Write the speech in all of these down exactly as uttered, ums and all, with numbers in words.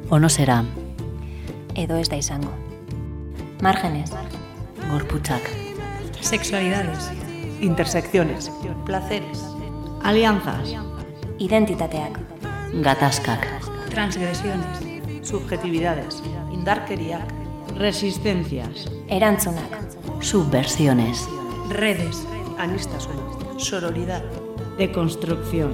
O no será. Edo ez da izango. Márgenes. Gorputzak. Sexualidades. Intersecciones. Placeres. Alianzas. Identitateak. Gatazkak. Transgresiones. Subjetividades. Indarkeriak. Resistencias. Erantzunak. Subversiones. Redes. Aniztasuna. Sororidad. Deconstrucción.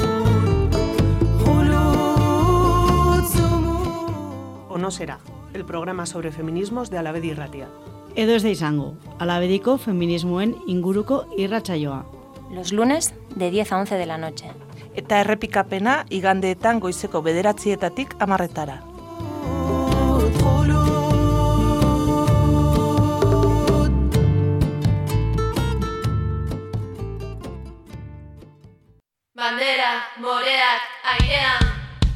O no será. El programa sobre feminismos de Alabedi Irratia. Edo ez da izango. Alabediko feminismoen inguruko irratsaioa. Los lunes de diez a once de la noche. Eta errepikapena igandeetan goizeko bederatzietatik hamarretara. Bandera, moreak, airean.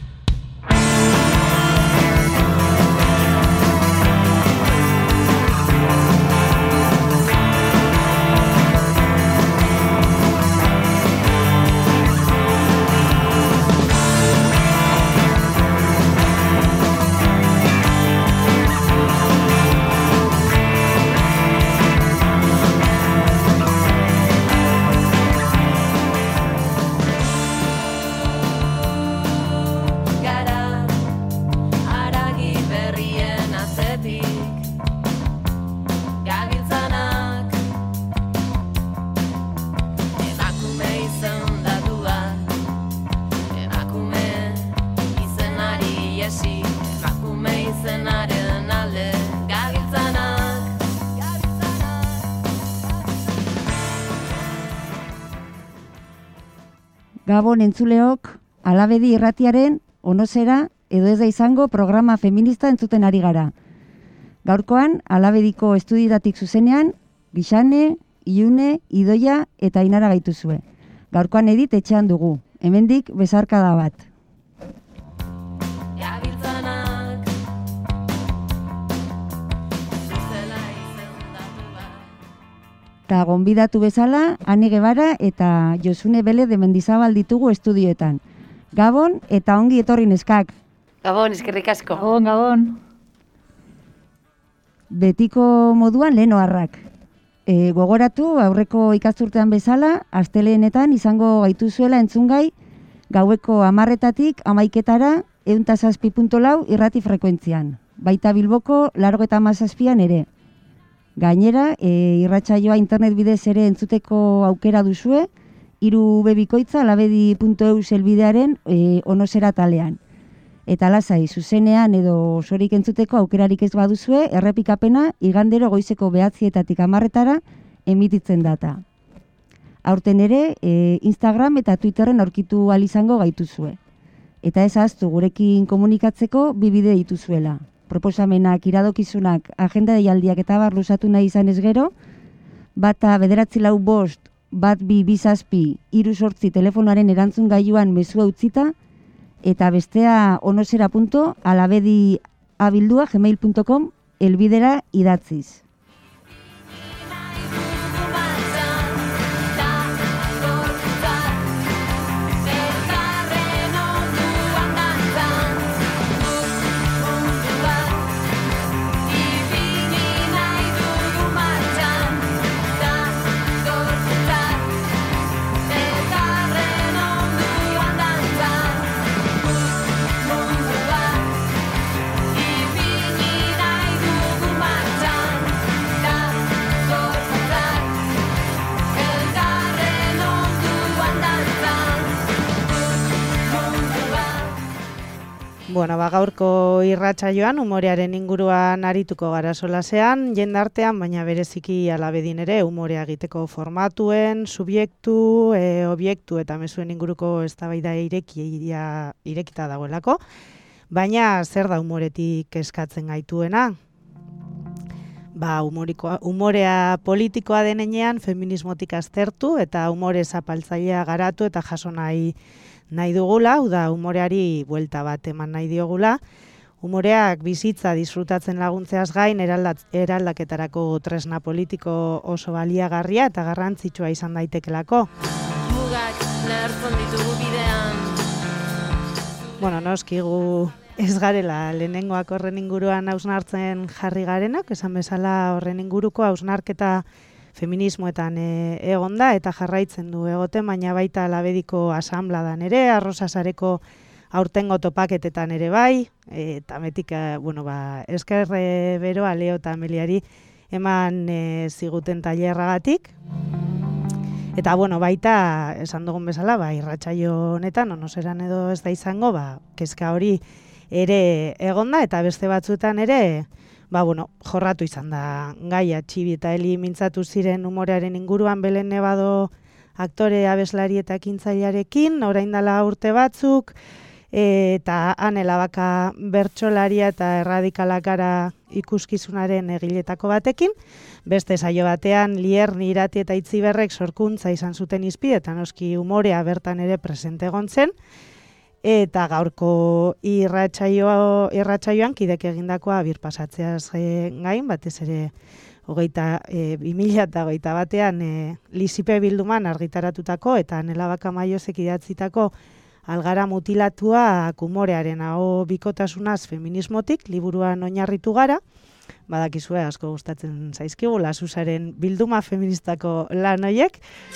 Gabon entzuleok, Alabedi Irratiaren O no será edo ez da izango programa feminista entzuten ari gara. Gaurkoan, Alabediko estudidatik zuzenean, Bixane, Iune, Idoia eta Ainara gaituzue. Gaurkoan edit etxean dugu, hemendik besarkada bat. Eta gonbidatu bezala, Ane Gebara eta Josune Bele de Mendizabal ditugu estudioetan. Gabon eta ongi etorri neskak. Gabon, eskerrik asko. Gabon, gabon. Betiko moduan lehen oharrak. E, gogoratu, aurreko ikasturtean bezala, asteleenetan izango gaituzuela entzungai, gaueko hamarretatik hamaiketara ehun eta zazpi puntu lau irrati frekuentzian. Baita Bilboko laurogeita hamazazpian ere. Gainera, e, irratsaioa internet bidez ere entzuteko aukera duzue, hiru bebikoitza alabedi puntu eus helbidearen e, onosera talean. Eta lasai, zuzenean edo sorik entzuteko aukerarik ez baduzue, errepikapena igandero goizeko behatzietatik hamarretara emititzen data. Aurten ere, e, Instagram eta Twitterren aurkitu ahal izango gaituzue. Eta ez ahaztu gurekin komunikatzeko bi bide dituzuela. Proposamenak, iradokizunak, agenda deialdiak eta bar luzatu nahi izan ez gero, bata bederatzi lau bost, bat bi bizazpi, hiru sortzi telefonoaren erantzun gailuan mezua utzita, eta bestea onosera punto alabedi abildua gmail punto com elbidera idatziz. Bueno, ba, gaurko irratsaioan umorearen inguruan arituko gara solasean, jendartean, baina bereziki Alabedin ere umorea egiteko formatuen, subjektu, e, objektu eta mezuen inguruko eztabaida irekia irekita dagoelako. Baina zer da umoretik eskatzen gaituena? Ba, umorikoa, umorea politikoa denean feminismotik aztertu eta umore zapaltzailea garatu eta jaso nahi nahi dugula, hau da umoreari buelta bat eman nahi diogula. Umoreak bizitza disfrutatzen laguntzeaz gain eraldaketarako tresna politiko oso baliagarria eta garrantzitsua izan daitekelako. Mugak lehertzen ditugu bidean. Bueno, noski gu ez garela lehenengoak horren inguruan hausnartzen jarri garenak, esan bezala horren inguruko hausnarketa feminismoetan e, egon da eta jarraitzen du egoten, baina baita Alabediko asanbladan ere, Arrosasareko aurtengo topaketetan ere bai, eta metik, bueno, ba, esker e, beroa Leo eta Ameliari eman e, ziguten tailerragatik. Eta, bueno, baita, esan dugun bezala, ba, irratsaio honetan, onoseran edo ez da izango, ba, kezka hori ere egonda, eta beste batzuetan ere, ba, bueno, jorratu izan da Gaia, Txibi eta Eli mintzatu ziren umorearen inguruan Belen Nebado aktore, abeslari eta ekintzailearekin, orain dela urte batzuk, eta Ane Labaka bertsolaria eta erradikalak gara ikuskizunaren egiletako batekin. Beste saio batean Lierni, Irati eta Itziberrek sorkuntza izan zuten izpide eta noski umorea bertan ere presente egon zen. Eta gaurko irratsaio irratsaioan kidek egindakoa birpasatzeaz e, gain, batez ere hogeita, e, bi mila eta hogeita batean e, Lizipe bilduman argitaratutako eta Ane Labaka Maiozek idatzitako Algara mutilatua umorearen aho bikotasunaz feminismotik liburuan oinarritu gara. Badakizue asko gustatzen zaizkigu Lasusaren bilduma feministako lan horiek.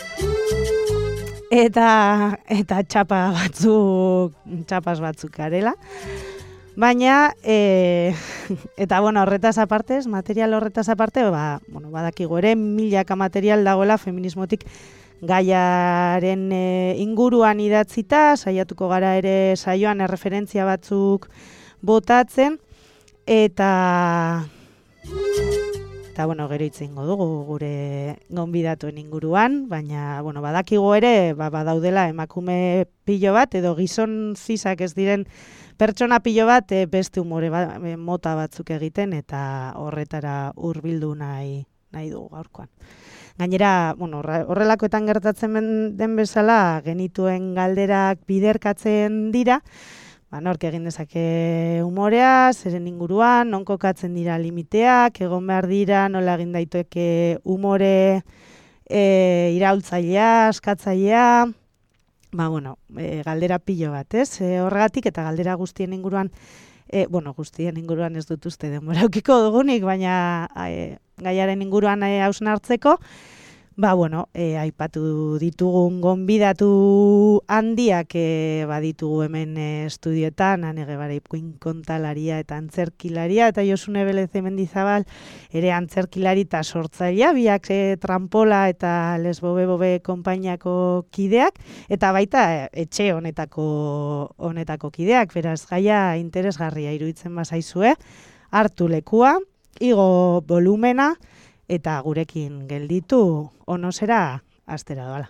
Eta eta txapa batzuk, txapas batzuk garela. Baina, e, eta bueno, horretaz apartez, material horretaz aparte, ba, bueno, badakigu ere milaka material dagoela feminismotik Gaiaren e, inguruan idatzita, saiatuko gara ere saioan erreferentzia batzuk botatzen, eta eta bueno, gero hitz egingo dugu gure gonbidatuen inguruan, baina bueno, badakigu ere ba, badaudela emakume pilo bat edo gizon zisak ez diren pertsona pilo bat e, beste umore ba, e, mota batzuk egiten eta horretara hurbildu nahi nahi dugu gaurkoan. Gainera, bueno, horrelakoetan gertatzen den bezala genituen galderak biderkatzen dira, ba, nork egin dezake umorea, zeren inguruan, non kokatzen dira limiteak, egon behar dira, nola egin daiteke umore e, iraultzailea, askatzailea, ba, bueno, e, galdera pilo bat, ez? E, horregatik eta galdera guztien inguruan, e, bueno, guztien inguruan ez dut uste denbora aukiko dugunik, baina e, Gaiaren inguruan hausnartzeko, ba, bueno, e, aipatu ditugun gonbidatu handiak e, baditugu hemen e, estudioetan, Ane Gebara-Ipuin kontalaria eta antzerkilaria, eta Josune Beleze Mendizabal ere antzerkilari eta sortzailea, biak e, Trampola eta Lesbobe-Bobe konpainiako kideak, eta baita e, etxe honetako honetako kideak, beraz Gaia interesgarria iruditzen bazaizue, hartu lekua, igo volumena, eta gurekin gelditu onosera astera doala.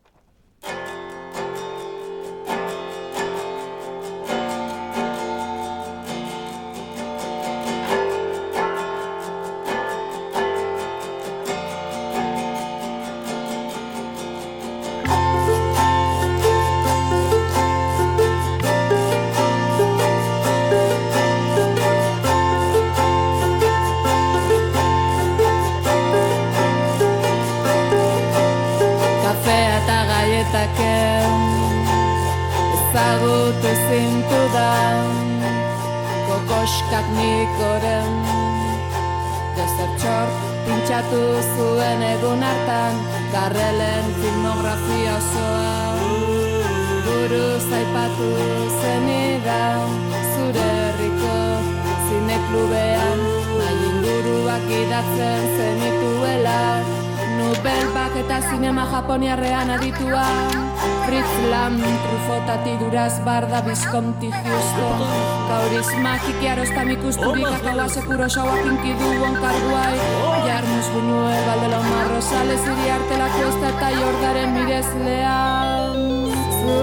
Ezagutu zintudan kokoskak nikoren Dezertxor pintxatu zuen egun hartan Garrelen filmografia osoa Buruz aipatu zenidan Zure herriko zineklubean Nahi inguruak idatzen zenituela Nubelbak eta zinema japoniarrean aditua Fritz Lam, Trufotati Duraz, Barda, Visconti, Houston Kaurisma, Kikiarosta, Mikusturik, Akabase, Kurosawa, Kinkidu, Onkarguai Jarmus, Buñuel, Valdelomar, Rosales, Iriarte, La Cuesta eta Jordaren mirezlea Zu,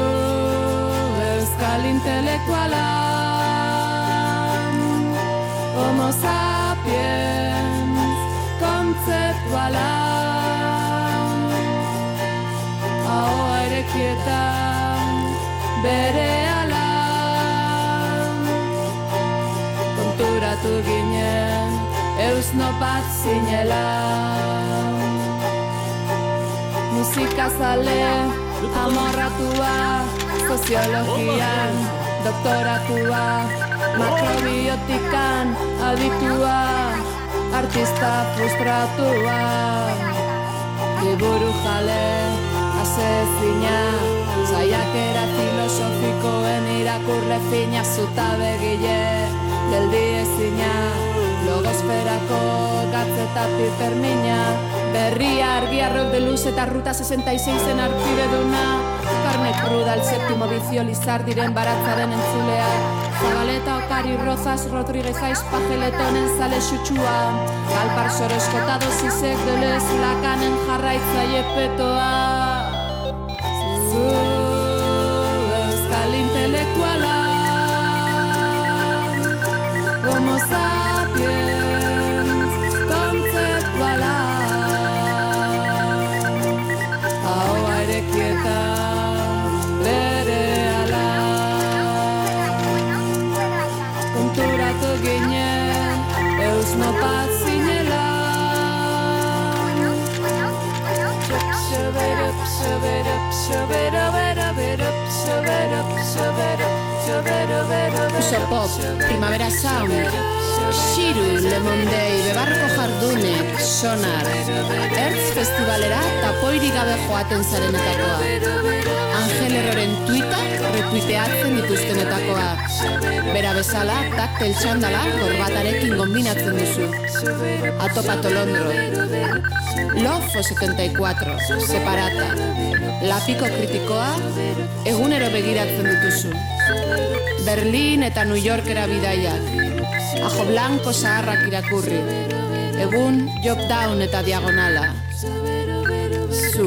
euskal intelektuala Homo sapiens, kontzeptuala Ahoa erekietan bere ala Konturatu ginen eusno bat zinela Musikazale amorratua soziologian doktoratua, makrobiotikan aditua, artista frustratua, liburu jale, asezina, saiakera filosofikoen irakurle fina, zutabe gile, geldi ezina, logosferako gatzeta pipermina, berria argiarrok de luz eta ruta sesenta y seis en arpideduna, carne cruda, el séptimo vicio, Lizardiren baratzaren entzulea, Zabaleta Okari Rozas, Rodríguez Aiz Pajeletonen zale xutsua, Alpar Soroskota dozizek delez lakanen jarraitzaile petoa. Zu euskal intelektuala, homo sapiens kontzeptuala, ahoa erekieta berehala, konturatu ginen eusno bat zinela. Usopop, Primavera Sound, Xiru, Lemon Day, Bebarroko jardunek, Sonar, Ertz Festivalera tapoirik gabe joaten zarenetakoa, Angel Erroren tuita retuiteatzen dituztenetakoa, bera bezala, taktel txandala, gorbatarekin kombinatzen duzu, Atopato Londro, Lofo setenta y cuatro, Separata, Lapiko kritikoa, egunero begiratzen dituzu, Berlin eta New Yorkera bidaiak, Ajo Blanco zaharrak irakurri, egun Jobdown eta Diagonala, zu.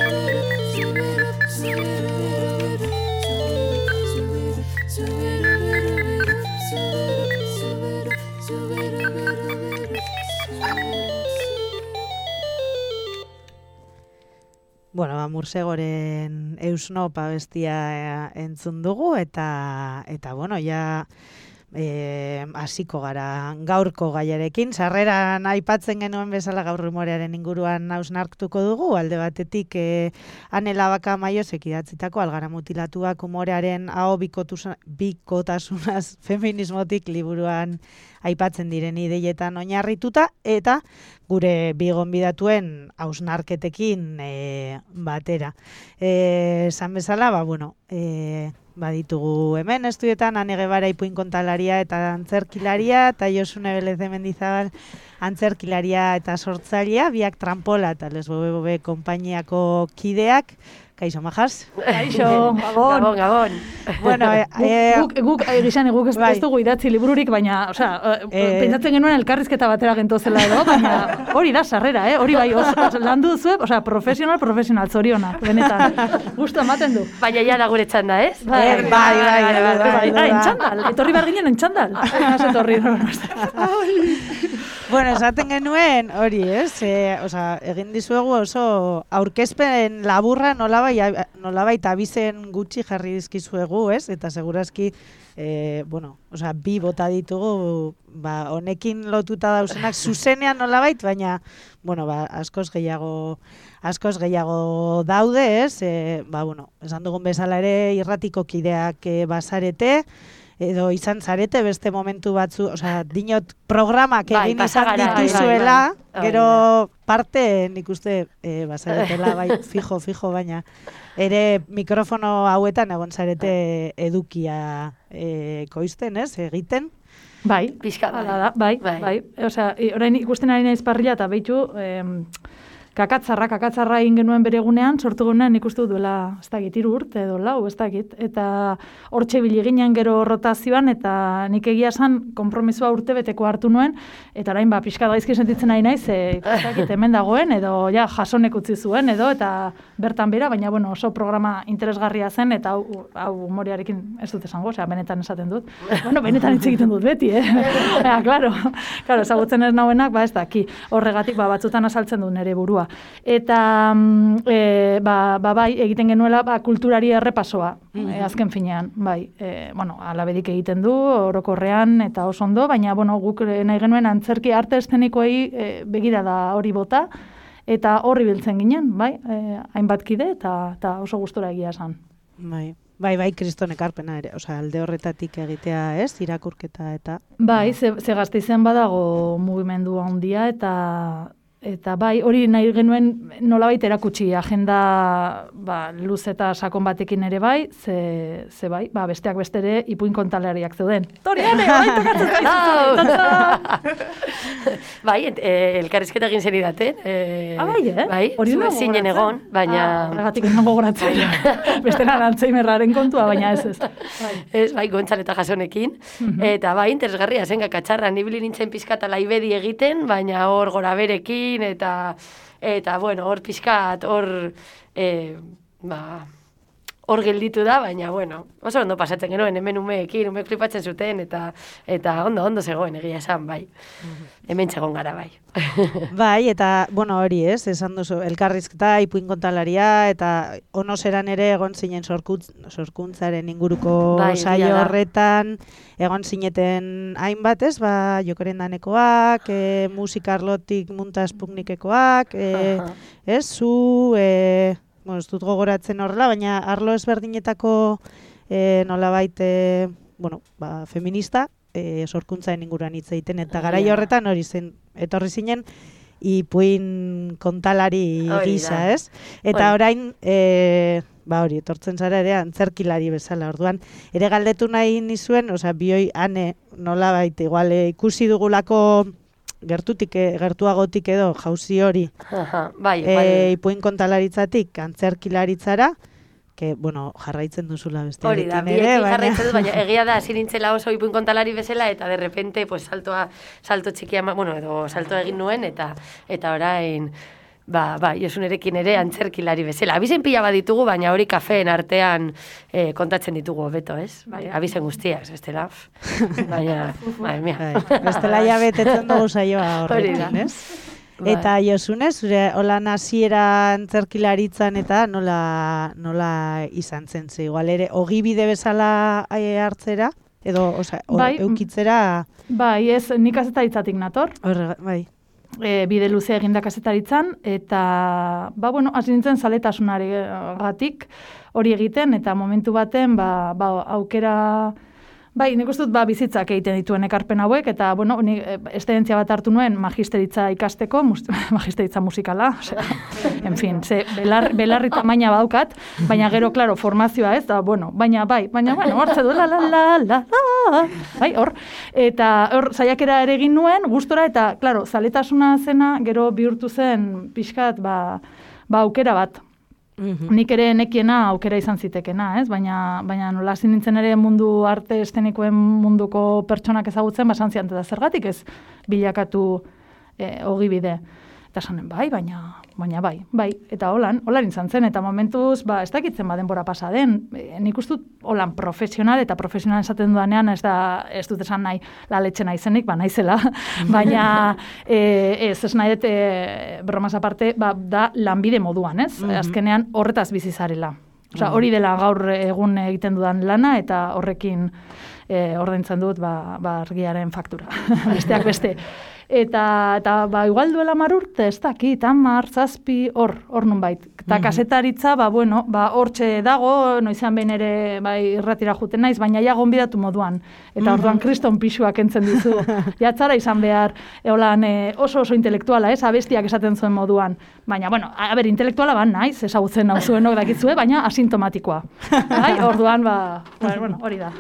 Bueno, ba, Mursegoren Eusnop abestia entzun dugu, eta, eta bueno, ja eh, hasiko gara gaurko gaiarekin. Sarreran aipatzen genuen bezala gaur umorearen inguruan hausnartuko dugu, alde batetik eh, Anela Baka Maiozek idatzitako Algara mutilatuak umorearen aho bikotasunaz feminismotik liburuan aipatzen diren ideietan oinarrituta, eta gure bi gonbidatuen hausnarketekin e, batera. E, Esan bezala, ba, bueno, e, baditugu hemen estudietan Ane Gebara ipuin kontalaria eta antzerkilaria, eta Josune Belez de Mendizabal antzerkilaria eta sortzailea, biak trampola eta lesbobe bobe konpainiako kideak. Kaixo, majas? Kaixo, gabon. Gabon, gabon. Bueno, e, e, guk, guk, egizan, guk ez, ez dugu idatzi libururik, baina, osea, e, pentsatzen genuen elkarrizketa batera gentozela edo, baina hori da sarrera, eh? Hori bai, os, os, landu duzu, osea, profesional, profesional, zorionak, benetan. Gustu ematen du. Baina ja da gure txanda, ez? Bai, bai, bai, bai. Ah, entxandal, etorri behar ginen entxandal. Ez etorri, no, no. Bueno, esaten genuen hori, ez? E, osea, egin dizuegu oso aurkezpen laburra nolabait nolabait abizen gutxi jarri dizkizuegu, ez? Eta segurazki e, bueno, osea, bi bota ditugu, ba, honekin lotuta dausenak zuzenean nolabait, baina bueno, ba, askoz gehiago askoz gehiago daude, ez? E, ba, bueno, esan dugun bezala ere irratiko kideak e, bazarete, edo izan zarete beste momentu batzu, osea, dinot programak egin bai, izan dituzuela, bai, bai, bai. Gero parte nik uste e, bazaretela, bai, fijo, fijo, baina ere mikrofono hauetan egon zarete edukia e, koizten, ez, egiten. Bai, pixka bai. Da, bai, bai, bai. Osea, orain ikusten ari naiz parrilla eta behitu, em, kakatzarra, kakatzarra egin genuen bere egunean, sortu genuen nik uste duela, ez dakit, hiru urte edo lau, ez dakit. Eta hortxe bili ginen gero rotazioan, eta nik egia esan konpromisoa urte beteko hartu nuen, eta orain ba, pixka gaizki sentitzen ari naiz, e, ez dakit, hemen dagoen, edo ja, jasonek utzi zuen, edo, eta bertan bera, baina bueno, oso programa interesgarria zen, eta hau, hau humorearekin ez dut esango, osea, benetan esaten dut. Bueno, benetan hitz egiten dut beti, eh? Ja, claro, claro, ezagutzen ez nauenak, ba ez daki, horregatik ba, batzutan azaltzen du nere burua. Eta e, ba, ba, bai, egiten genuela ba, kulturari errepasoa, mm-hmm. e, azken finean, bai, e, bueno, alabedik egiten du, orokorrean eta oso ondo, baina bueno, guk nahi genuen antzerki arte eszenikoei e, begira da hori bota, eta horri biltzen ginen, bai, e, hainbat kide eta, eta oso gustora egia esan. Bai. Bai, bai, kriston ekarpena ere, osea, alde horretatik egitea, ez, irakurketa eta... Bai, ze, ze Gasteizen badago mugimendu handia eta eta bai, hori nahi genuen nolabait erakutsi agenda ba, luz eta sakon batekin ere bai, ze, ze bai, ba, besteak bestere ipuin kontalariak zeuden. Toriane, bai, tokatzen zaizu! Bai, eh, elkarrizketa egin zen idaten. Eh, ah, bai, eh? Bai, zu zinen egon, baina... Horregatik egon gogoratzen. Bestera Alzheimerraren kontua, baina ez ez. Bai. Ez, bai, Gontzal eta Jasonekin. Mm-hmm. Eta bai, interesgarria zen kakatxarra, nibili nintzen pizkata laibedi egiten, baina hor gora berekin, eta eta bueno, hor pizkat, hor eh, ba, hor gelditu da, baina bueno, oso ondo pasatzen genuen, hemen umeekin, umeek flipatzen zuten, eta eta ondo, ondo zegoen egia esan, bai. Hemen txegon gara, bai. Bai, eta, bueno, hori ez, esan duzu, elkarrizketa, ipuin kontalaria, eta onoseran ere egon zinen sorkuntz, sorkuntzaren inguruko bai, saio horretan, egon zineten hainbat, ez, ba, Jokoren danekoak, e, musikarlotik Muntas Puknikekoak, e, ez, zu, e, bueno, ez dut gogoratzen horrela, baina arlo ezberdinetako e, nolabait, e, bueno, ba, feminista, e, sorkuntzaren inguruan hitz egiten, eta garai horretan hori zen, etorri zinen, ipuin kontalari gisa, ez? Eta orain, e, ba hori, etortzen zara ere antzerkilari bezala, orduan, ere galdetu nahi nizuen, osea, bioi ane nolabait, igual, e, ikusi dugulako gertutik, gertuagotik edo jauzi hori, Aha, bai, e, bai. ipuin kontalaritzatik antzerkilaritzara, que, bueno, jarraitzen duzula beste hori da, biekin jarraitzen dut, baina egia da, hasi nintzela oso ipuin kontalari bezala, eta de repente, pues, saltoa, salto txikia, bueno, edo salto egin nuen, eta eta orain, ba, ba, Josunerekin ere antzerkilari bezala. Abizen pila bat ditugu, baina hori kafeen artean eh, kontatzen ditugu hobeto, ez? Bai, abizen guztiak, ez dela. Baina, bai, mia. Bestela ja betetzen dugu saioa horrekin, ez? Eta Josune, zure holan hasiera antzerkilaritzan eta nola, nola izan zen ze, igual ere, ogibide bezala hartzera, edo, oza, bai, eukitzera... Bai, ez, nik azetaritzatik nator. Horre, bai. E, bide luzea eginda kazetaritzan, eta, ba, bueno, hasi nintzen zaletasunagatik hori egiten, eta momentu baten, ba, ba aukera... Bai, nik uste dut ba, bizitzak egiten dituen ekarpen hauek, eta, bueno, ni eszedentzia bat hartu nuen magisteritza ikasteko, mus, magisteritza musikala, osea, en fin, ze belar, belarri tamaina badaukat, baina gero, klaro, formazioa ez, da, bueno, baina, bai, baina, bueno, hartze du, la, la, la, la, la, bai, hor, eta hor, saiakera ere egin nuen, gustora, eta, klaro, zaletasuna zena, gero bihurtu zen, pixkat, ba, ba aukera bat. Mm-hmm. Nik ere nekiena aukera izan zitekena, ez? Baina, baina nola hasi nintzen ere mundu arte estenikoen munduko pertsonak ezagutzen, basan zian, eta zergatik ez bilakatu e, ogibide. Eta esanen, bai, baina, baina bai, bai. Eta holan, holan izan zen, eta momentuz, ba, ez dakitzen ba denbora pasa den. E, nik uste dut holan profesional, eta profesional esaten dudanean, ez, da, ez dut esan nahi la letxena izenik, ba, naizela. Baina, e, ez, ez nahi dut, e, bromas aparte, ba, da lanbide moduan, ez? Mm-hmm. Azkenean horretaz bizi zarela. Osea, hori dela gaur egun egiten dudan lana, eta horrekin e, ordaintzen dut, ba, ba argiaren faktura. Besteak beste. Eta, eta ba, igual duela hamar urte, ez dakit, hamar, zazpi, hor, hor nunbait. Eta kasetaritza, ba, bueno, ba, hortxe dago, noizean behin ere bai, irratira juten naiz, baina ja gonbidatu moduan. Eta orduan kriston pixuak entzen dizu. Jatzara izan behar, eolan e, oso oso intelektuala, ez, abestiak esaten zuen moduan. Baina, bueno, a ber, intelektuala ban naiz, ezagutzen hau zuenok dakitzue, baina asintomatikoa. Bai, orduan, ba, bueno, hori da.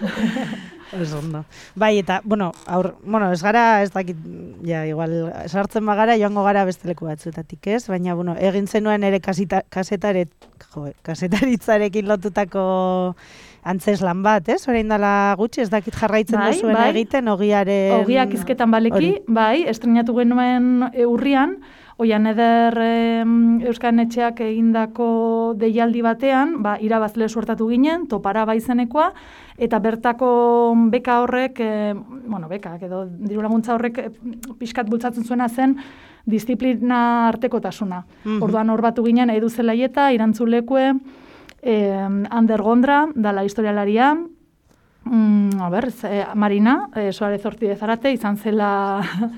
Ez ondo. Bai, eta, bueno, aur, bueno, ez gara, ez dakit, ja, igual, sartzen bagara, joango gara beste leku batzuetatik, ez? Baina, bueno, egin zenuen ere kasita, kasetaret, jo, kasetaritzarekin lotutako antzeslan bat, ez? Orain dela gutxi, ez dakit jarraitzen bai, duzuen bai. Egiten, ogiaren... Ogiak izketan baleki, hori. Bai, estrenatu genuen urrian, Oian eder e, Euskal Etxeak egindako deialdi batean, ba, irabazle suertatu ginen, topara baizenekoa, eta bertako beka horrek, e, bueno, beka, edo diru laguntza horrek e, pixkat bultzatzen zuena zen disiplina artekotasuna. Mm-hmm. Orduan hor batu ginen, Edu Zelaieta, Irantzulekue, e, Ander Gondra, dala historialaria, mm, a ber, e, Marina, e, Suarez Ortidez Arate, izan zela...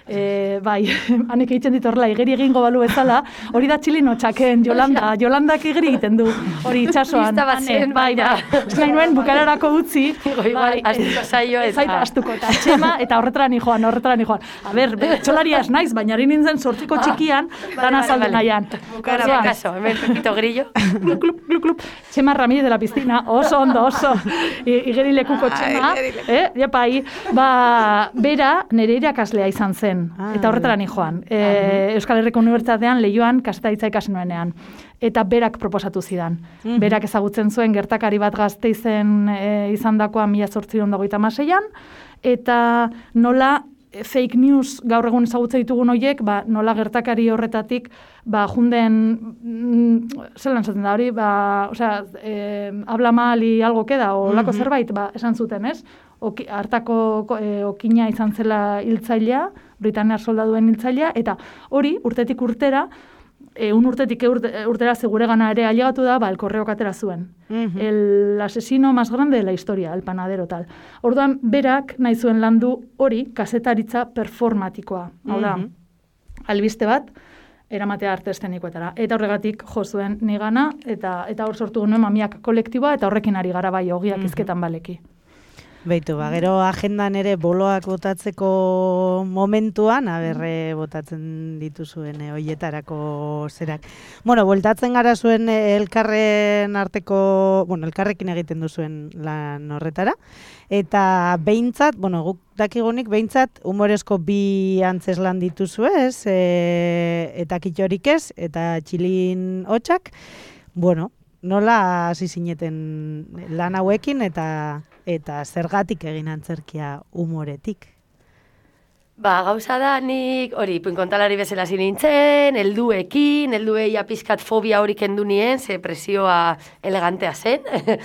E, bai, hanek egiten dit horrela, igeri egingo balu bezala, hori da txilin otxaken, Jolanda, Jolandak igeri egiten du, hori itxasoan. Lista bat zen, bai, bai, ez nahi nuen bukararako utzi, bai, astuko zaio eta... Zaita astuko, eta txema, eta horretara ni joan, horretara ni joan. A ber, txolaria ez naiz, baina ari nintzen sortziko txikian, dana saldu nahian. Bukara, kaso, hemen Pepito Grillo. Klub, klub, klub, klub. Txema Ramírez de la piscina, oso ondo, oso. Igeri lekuko txema, eh, japai, ba, bera nire irakaslea izan zen. Eta horretara ni joan. E, Euskal Herriko Unibertsitatean Leioan kazetaritza ikasi nuenean. Eta berak proposatu zidan. Mm-hmm. Berak ezagutzen zuen gertakari bat Gasteizen e, izandakoa mila zortziehun eta hogeita hamaseian, eta nola fake news gaur egun ezagutzen ditugun horiek, ba, nola gertakari horretatik ba, junden, mm, zelan zaten da hori, ba, osea, eh, habla mal y algo queda, o lako mm-hmm. zerbait, ba, esan zuten, ez? Oki, hartako e, okina izan zela hiltzailea, Britaniar soldaduen hiltzailea, eta hori, urtetik urtera, e, un urtetik urte, urtera seguregana ere ailegatu da, ba, el korreok atera zuen. Mm-hmm. El asesino más grande de la historia, el panadero tal. Orduan, berak nahi zuen landu hori, kazetaritza performatikoa. Hau da, mm-hmm. albiste bat, eramatea arte estenikoetara. Eta horregatik jo zuen nigana, eta eta hor sortu genuen mamiak kolektiboa, eta horrekin ari gara bai ogiak mm-hmm. izketan baleki. Beitu, ba, gero agendan ere boloak botatzeko momentuan, aberre botatzen dituzuen e, hoietarako zerak. Bueno, bueltatzen gara zuen elkarren arteko, bueno, elkarrekin egiten duzuen lan horretara, eta behintzat, bueno, guk dakigunik behintzat humorezko bi antzeslan dituzue, ez, e, eta kitxorik ez, eta txilin hotxak, bueno, nola hasi zineten lan hauekin eta eta zergatik egin antzerkia humoretik? Ba, gauza da, nik hori ipuinkontalari bezala hasi nintzen, helduekin, helduei pizkat fobia hori kendu nien, ze presioa elegantea zen,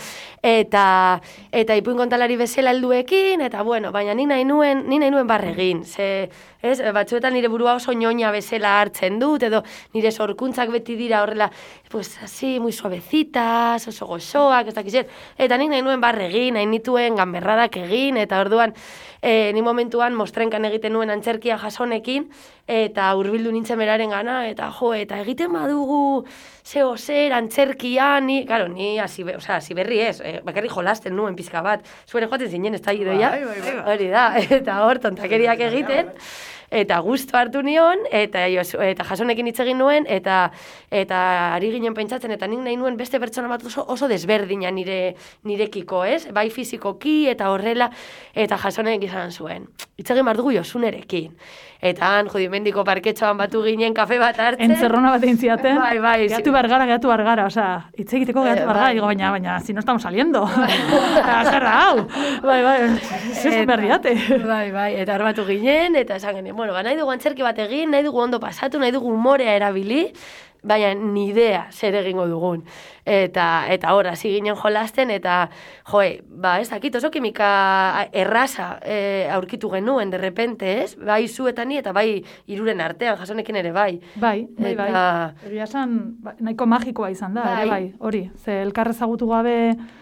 eta eta ipuinkontalari bezala helduekin, eta bueno, baina ni nahi nuen, ni nahi nuen barregin, ze ez, batzuetan nire burua oso ñoña bezala hartzen dut, edo nire sorkuntzak beti dira horrela, pues así, muy suavecitas, oso goxoak, ez dakizet, eta nik nahi nuen barregin, nahi nituen ganberradak egin, eta orduan, e, ni momentuan mostrenkan egiten nuen antzerkia jasonekin, eta hurbildu nintzen beraren gana, eta jo, eta egiten badugu zeo zer, antzerkia, ni, claro, ni hasi, o sea, hasi berri ez, eh, bakarri jolasten nuen pizka bat, zuere joaten zinen ez da gidoia, hori da, eta hor tontakeriak egiten, eta gustu hartu nion, eta, eta jasonekin hitz egin nuen, eta eta ari ginen pentsatzen, eta nik nahi nuen beste pertsona bat oso, oso desberdina nire, nirekiko, ez? Bai fizikoki, eta horrela, eta jasonek izan zuen. Hitz egin behar dugu Josunerekin. Eta han, Judimendiko parketxoan batu ginen kafe bat hartzen. Entzerrona bat egin ziaten. Bai, bai. Gehatu bargara, gehatu bargara, osea, hitz egiteko gehatu bargara, digo, baina, baina, si no estamos saliendo. Zerra, hau. Bai, bai, ez berriate. Bai, bai, eta hor batu ginen, eta esan ginen, bueno, ba, nahi dugu antzerki bat egin, nahi dugu ondo pasatu, nahi dugu humorea erabili, baina ni idea zer egingo dugun. Eta eta hor hasi ginen jolasten, eta joe, ba ez dakit oso kimika erraza e, aurkitu genuen de repente, ez? Bai zu eta ni, eta bai hiruren artean, jasonekin ere bai. Bai, bai, bai. Egia esan, nahiko magikoa izan da, bai. Ere bai, hori. Ze elkar ezagutu gabe,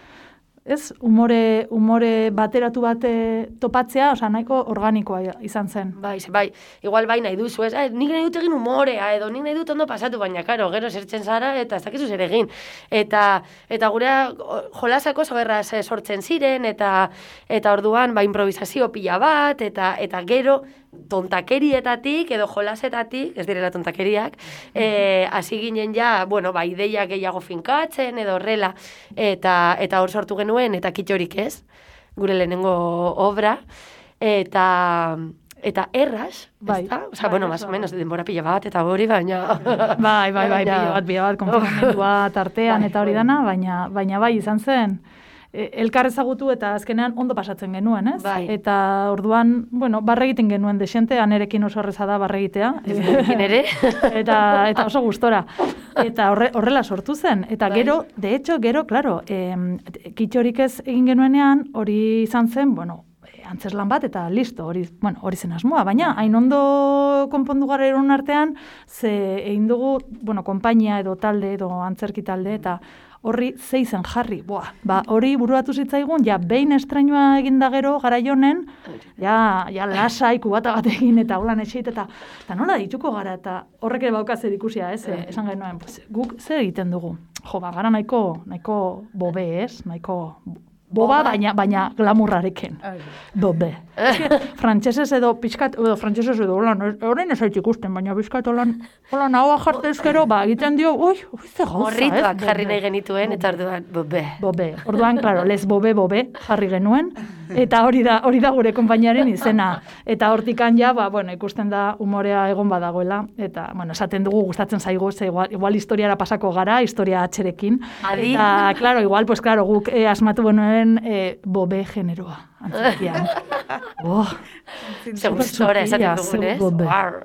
ez, umore, umore bateratu bate topatzea, osea, nahiko organikoa izan zen. Bai, bai, igual bai nahi duzu, ez, nik nahi dut egin umorea, edo nik nahi dut ondo pasatu, baina, karo, gero zertzen zara, eta ez dakizu zer egin. Eta, eta gure jolasako soberraz sortzen ziren, eta eta orduan, ba, improvisazio pila bat, eta eta gero, tontakerietatik edo jolasetatik, ez direla tontakeriak, eh, hasi ginen ja, bueno, ba, ideia gehiago finkatzen edo horrela, eta eta hor sortu genuen, eta kitxorik ez, gure lehenengo obra, eta eta erraz, bai, ezta? Osea, bai, bueno, más o menos, denbora pila bat, eta hori, baina... Bai, bai, bai, pila bat, pila bat, konformamentua tartean, eta hori dana, baina, baina bai, izan zen, elkar ezagutu eta azkenean ondo pasatzen genuen, ez? Bai. Eta orduan, bueno, barre egiten genuen desente, anerekin oso erreza da barre egitea. Ekin ere. eta, eta oso gustora. Eta horre, horrela sortu zen. Eta bai. Gero, de hecho, gero, claro, eh, kitxorik ez egin genuenean, hori izan zen, bueno, antzeslan bat, eta listo, hori, bueno, hori zen asmoa, baina hain ondo konpondu gara eron artean, ze egin dugu, bueno, konpainia edo talde, edo antzerki talde, eta horri zeizen jarri, buah, ba, hori buruatu zitzaigun, ja, behin estrainua eginda gero, garaionen, ja, ja, lasai, kubata bat egin, eta holan etxeit, eta, eta nola dituko gara, eta horrek ere bauka zer ikusia, ez, eh, esan genuen, pues, guk zer egiten dugu, jo, ba, gara nahiko, nahiko bobe, ez, nahiko boba, baina, baina glamurrarekin. Bobe. Frantsesez edo pixkat, edo frantsesez edo, holan, horrein ez hait ikusten, baina pixkat, holan, holan, hau jartezkero, ba, egiten dio, ui, ui, ze gauza, ez? Morrituak jarri nahi genituen, eta orduan, bobe. Bobe. Orduan, klaro, les bobe, bobe, jarri genuen, eta hori da, hori da gure konpainiaren izena. Eta hortikan ja, ba, bueno, ikusten da umorea egon badagoela, eta, bueno, esaten dugu gustatzen zaigu, ze igual, igual historiara pasako gara, historia atxerekin. Adi. Eta, klaro, igual, pues, klaro, guk eh, asmatu benuen eh, bobe generoa. Antzikian. Oh, Segur zora esaten dugun, ez? Bobe.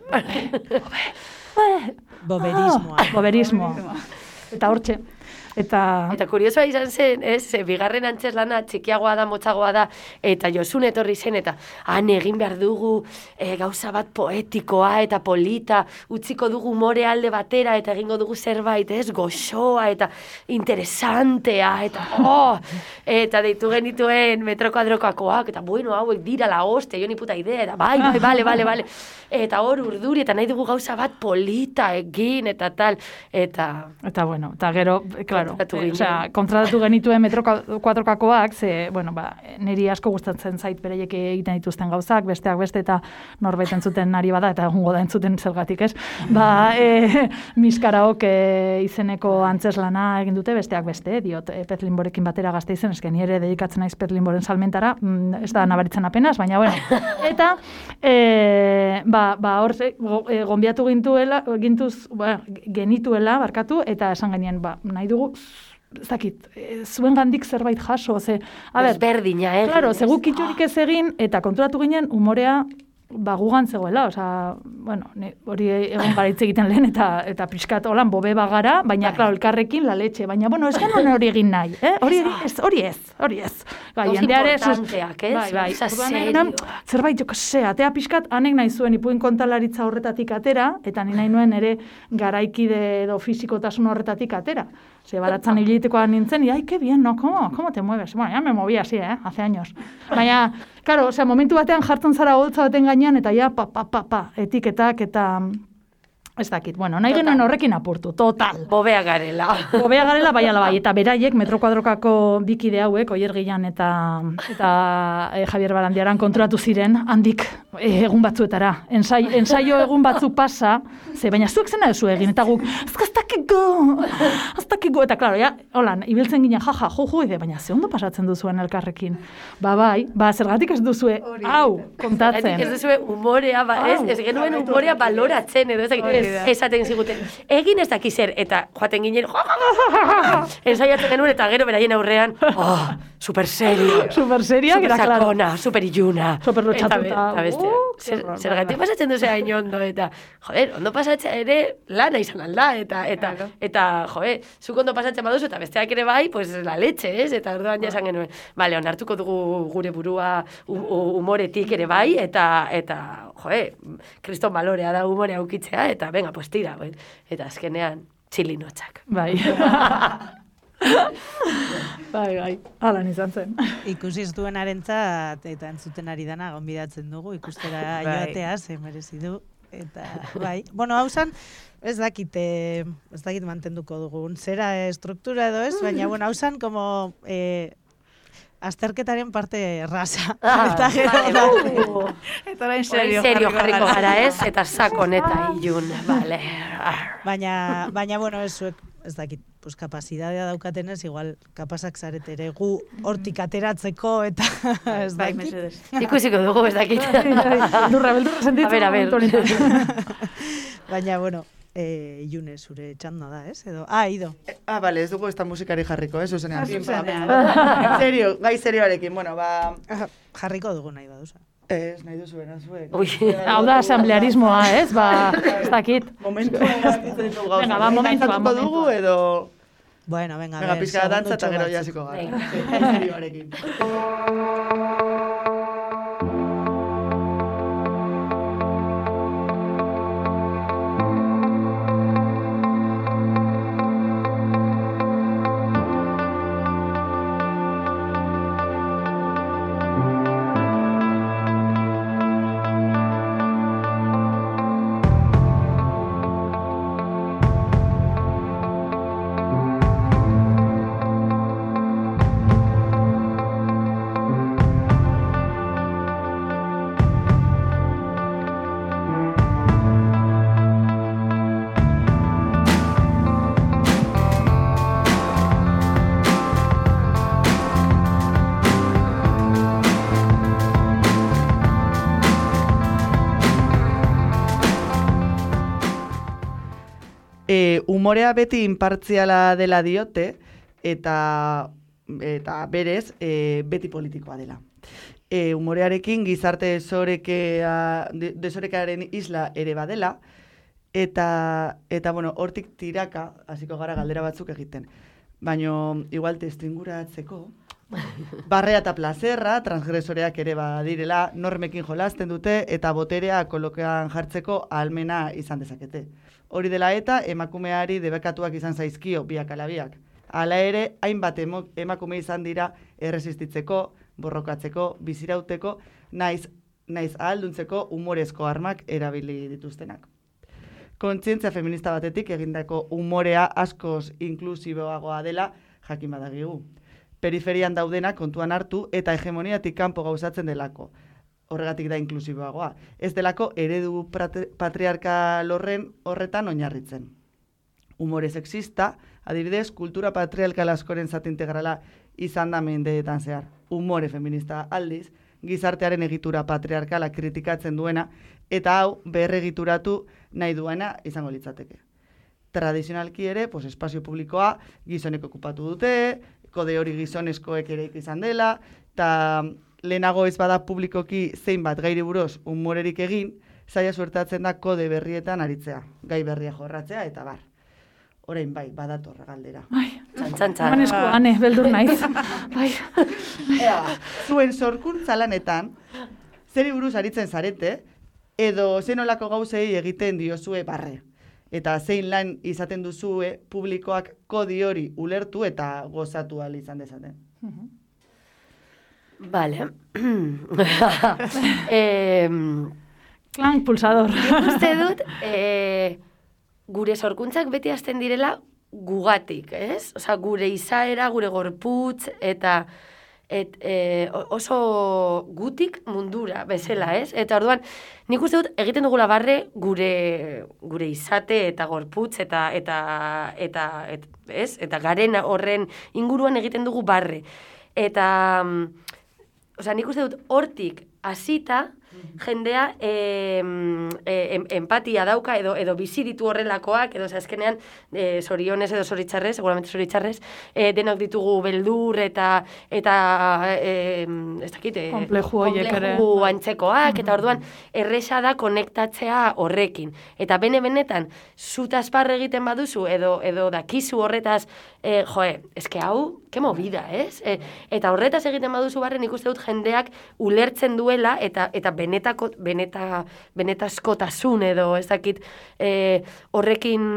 Boberismoa. Ah, boberismoa. Eta hortxe. Eta... Eta kuriosoa izan zen, ez, bigarren antzeslana txikiagoa da, motzagoa da, eta Josun etorri zen, eta han egin behar dugu e, gauza bat poetikoa eta polita, utziko dugu umore alde batera, eta egingo dugu zerbait, ez, goxoa, eta interesantea, eta, oh, eta deitu genituen metro kuadrokakoak, eta bueno, hauek dira la hostia, jo ni puta idea, eta bai, bai, bale, bale, bale, eta hor urduri, eta nahi dugu gauza bat polita egin, eta tal, eta... Eta bueno, eta gero, klaro, E, osea, kontratatu genituen metro kuadrokakoak, ze, bueno, ba, niri asko gustatzen zait bereiek egiten dituzten gauzak, besteak beste eta norbait entzuten ari bada, eta egungo da entzuten zergatik, ez? Ba, e, miskaraok e, izeneko antzeslana egin dute, besteak beste, diot, e, Petlinborekin batera Gasteizen, eske ni ere dedikatzen naiz Petlinboren salmentara, mm, ez da nabaritzen apenas, baina, bueno, eta, e, ba, ba, hor, e, gonbiatu gintuela, gintuz, ba, genituela, barkatu, eta esan genien, ba, nahi dugu, ez dakit, zuen gandik zerbait jaso, ze, a ber, berdina, eh? Claro, ze guk itxurik ez egin, eta konturatu ginen umorea, ba, gugan zegoela, osea, bueno, ne, hori egon gara hitz egiten lehen, eta, eta pixkat holan bobe bagara, baina, klaro, elkarrekin la leche, baina, bueno, ez genuen hori egin nahi, eh? Hori ez, hori ez, hori ez. Bai, jendeare, importanteak, ez? Bai, bai, orduan, zerbait, jo, kase, atea pixkat, anek nahi zuen ipuin kontalaritza horretatik atera, eta ni nahi nuen ere garaikide edo fizikotasun horretatik atera. Se baratzan hilitekoa nintzen, y ay, qué bien, ¿no? ¿Cómo? ¿Cómo te mueves? Bueno, ya me moví así, ¿eh? Hace años. Baina, claro, o sea, momentu batean jartzen zara holtza baten gainean, eta ja, pa, pa, pa, pa, etiketak, eta... Ez dakit, bueno, nahi genuen horrekin apurtu, total. Bobea garela. Bobea garela, bai ala bai, eta beraiek metro kuadrokako bikide hauek, Oier Gilan eta, eta e, Javier Barandiaran konturatu ziren, handik e, egun batzuetara. Ensai, ensaio egun batzuk pasa, ze, baina zuek zena duzu egin, eta guk, azkaztakiko, aztakiko, eta klaro, ja, holan, ibiltzen ginen, jaja, juju, ide, baina ze ondo pasatzen duzuen elkarrekin. Ba, bai, ba, zergatik ez duzue, hau, kontatzen. Ez duzue umorea, ba, ez, ez genuen umorea baloratzen, edo ez, esaten ziguten, egin ez daki zer, eta joaten ginen, ensaiatzen genuen, eta gero beraien aurrean, oh, super serio, super seria, super sakona, super iluna, super lotxatuta, eta bestia, zergatik pasatzen duzea hain ondo, eta, joder, ondo pasatzea ere lana izan alda, eta, eta, eta, joder, zuk ondo pasatzen baduzu, eta besteak ere bai, pues la leche, ez, eta orduan jasan genuen, bale, onartuko dugu gure burua umoretik ere bai, eta, eta, joder, kriston balorea da umorea ukitzea, eta venga, pues tira, ben. Eta azkenean, txilinotxak. Bai. bai, bai, alan izan zen. Ikusi ez duenarentzat eta entzuten ari dana gonbidatzen dugu, ikustera joatea, ze merezi du. Eta, bai, bueno, hau zan, ez dakit, eh, ez dakit mantenduko dugun, zera estruktura edo ez, baina, bueno, hau zan, como... Eh, azterketaren parte erraza. Ah, eta vale, uh, eta orain serio, serio jarriko gara, ez? Eta sakon eta ilun, vale. Baina, baina bueno, ez zuek, ez dakit, pues kapazidadia daukatenez, igual kapazak zaret ere gu hortik ateratzeko, eta ez dakit. Ikusiko dugu, ez dakit. Beldurra, beldurra sentitzen. A ver, a ver. Baina, bueno, Eh, June, zure txanda da, ez? Edo, ah, Ido. Eh, ah, bale, ez dugu ez da musikari jarriko, ez? Zuzenean. Ah, zuzenean. En serio, gai serioarekin, bueno, ba... Jarriko dugu nahi baduza. Ez, nahi duzu bena zuek. Ui, hau da asamblearismoa, ez? Ba, ez dakit. Momentu gaztitzen dugu gauza. Venga, ba, momentua, momentua. dugu, edo... Bueno, venga, venga, pizka dantza eta gero jasiko gara. Gai serioarekin. E, umorea beti inpartziala dela diote, eta, eta berez, e, beti politikoa dela. E, umorearekin gizarte desorekea, desorekearen isla ere badela, eta, eta bueno, hortik tiraka, hasiko gara galdera batzuk egiten. Baina, igual testinguratzeko, barrea eta plazerra, transgresoreak ere badirela, normekin jolasten dute, eta boterea kolokean jartzeko ahalmena izan dezakete. Hori dela eta, emakumeari debekatuak izan zaizkio biak alabiak. Hala ere, hainbat emakume izan dira erresistitzeko, borrokatzeko, bizirauteko, naiz, naiz ahalduntzeko umorezko armak erabili dituztenak. Kontzientzia feminista batetik egindako umorea askoz inklusiboagoa dela jakin badagigu. Periferian daudena kontuan hartu eta hegemoniatik kanpo gauzatzen delako. Horregatik da inklusiboagoa. Ez delako eredu patriarkal horren horretan oinarritzen. Umore sexista, adibidez, kultura patriarkal askoren zati integrala izan da mendeetan zehar. Umore feminista aldiz, gizartearen egitura patriarkala kritikatzen duena, eta hau berregituratu nahi duena izango litzateke. Tradizionalki ere, pues, espazio publikoa gizonek okupatu dute, kode hori gizonezkoek ere izan dela, eta lehenago ez bada publikoki zein bat gairi buruz umorerik egin, zaila suertatzen da kode berrietan aritzea, gai berria jorratzea, eta bar. Orain bai, badator galdera. Ai, txan, txan, txan. Haman esku, ane, beldur naiz. Bai. Ea, zuen sorkuntza lanetan, zeri buruz aritzen zarete, edo zenolako gauzei egiten diozue barre. Eta zein lan izaten duzue publikoak kodi hori ulertu eta gozatu ahal izan dezaten. Vale. eh, Klan pulsador. Uste dut, eh, gure sorkuntzak beti hasten direla gugatik, ez? Osa, gure izaera, gure gorputz, eta et, e, oso gutik mundura, bezala, ez? Eta orduan, nik uste dut egiten dugula barre gure, gure izate eta gorputz, eta, eta, eta, et, ez? Eta garen horren inguruan egiten dugu barre. Eta, osa, nik uste dut hortik hasita, jendea e, e, empatia dauka edo edo bizi ditu horrelakoak edo azkenean e, sorionez edo zoritxarrez, seguramente zoritxarrez, e, denok ditugu beldur eta eta e, ez dakit, e, kompleju horiek ere. Kompleju antzekoak, eta orduan erresa da konektatzea horrekin. Eta bene benetan zutaz parre egiten baduzu edo edo dakizu horretaz, e, joe, eske hau, ke movida, ez? E, eta horretaz egiten baduzu barren ikuste dut jendeak ulertzen duela eta eta benetako, beneta, benetazkotasun edo ez dakit e, horrekin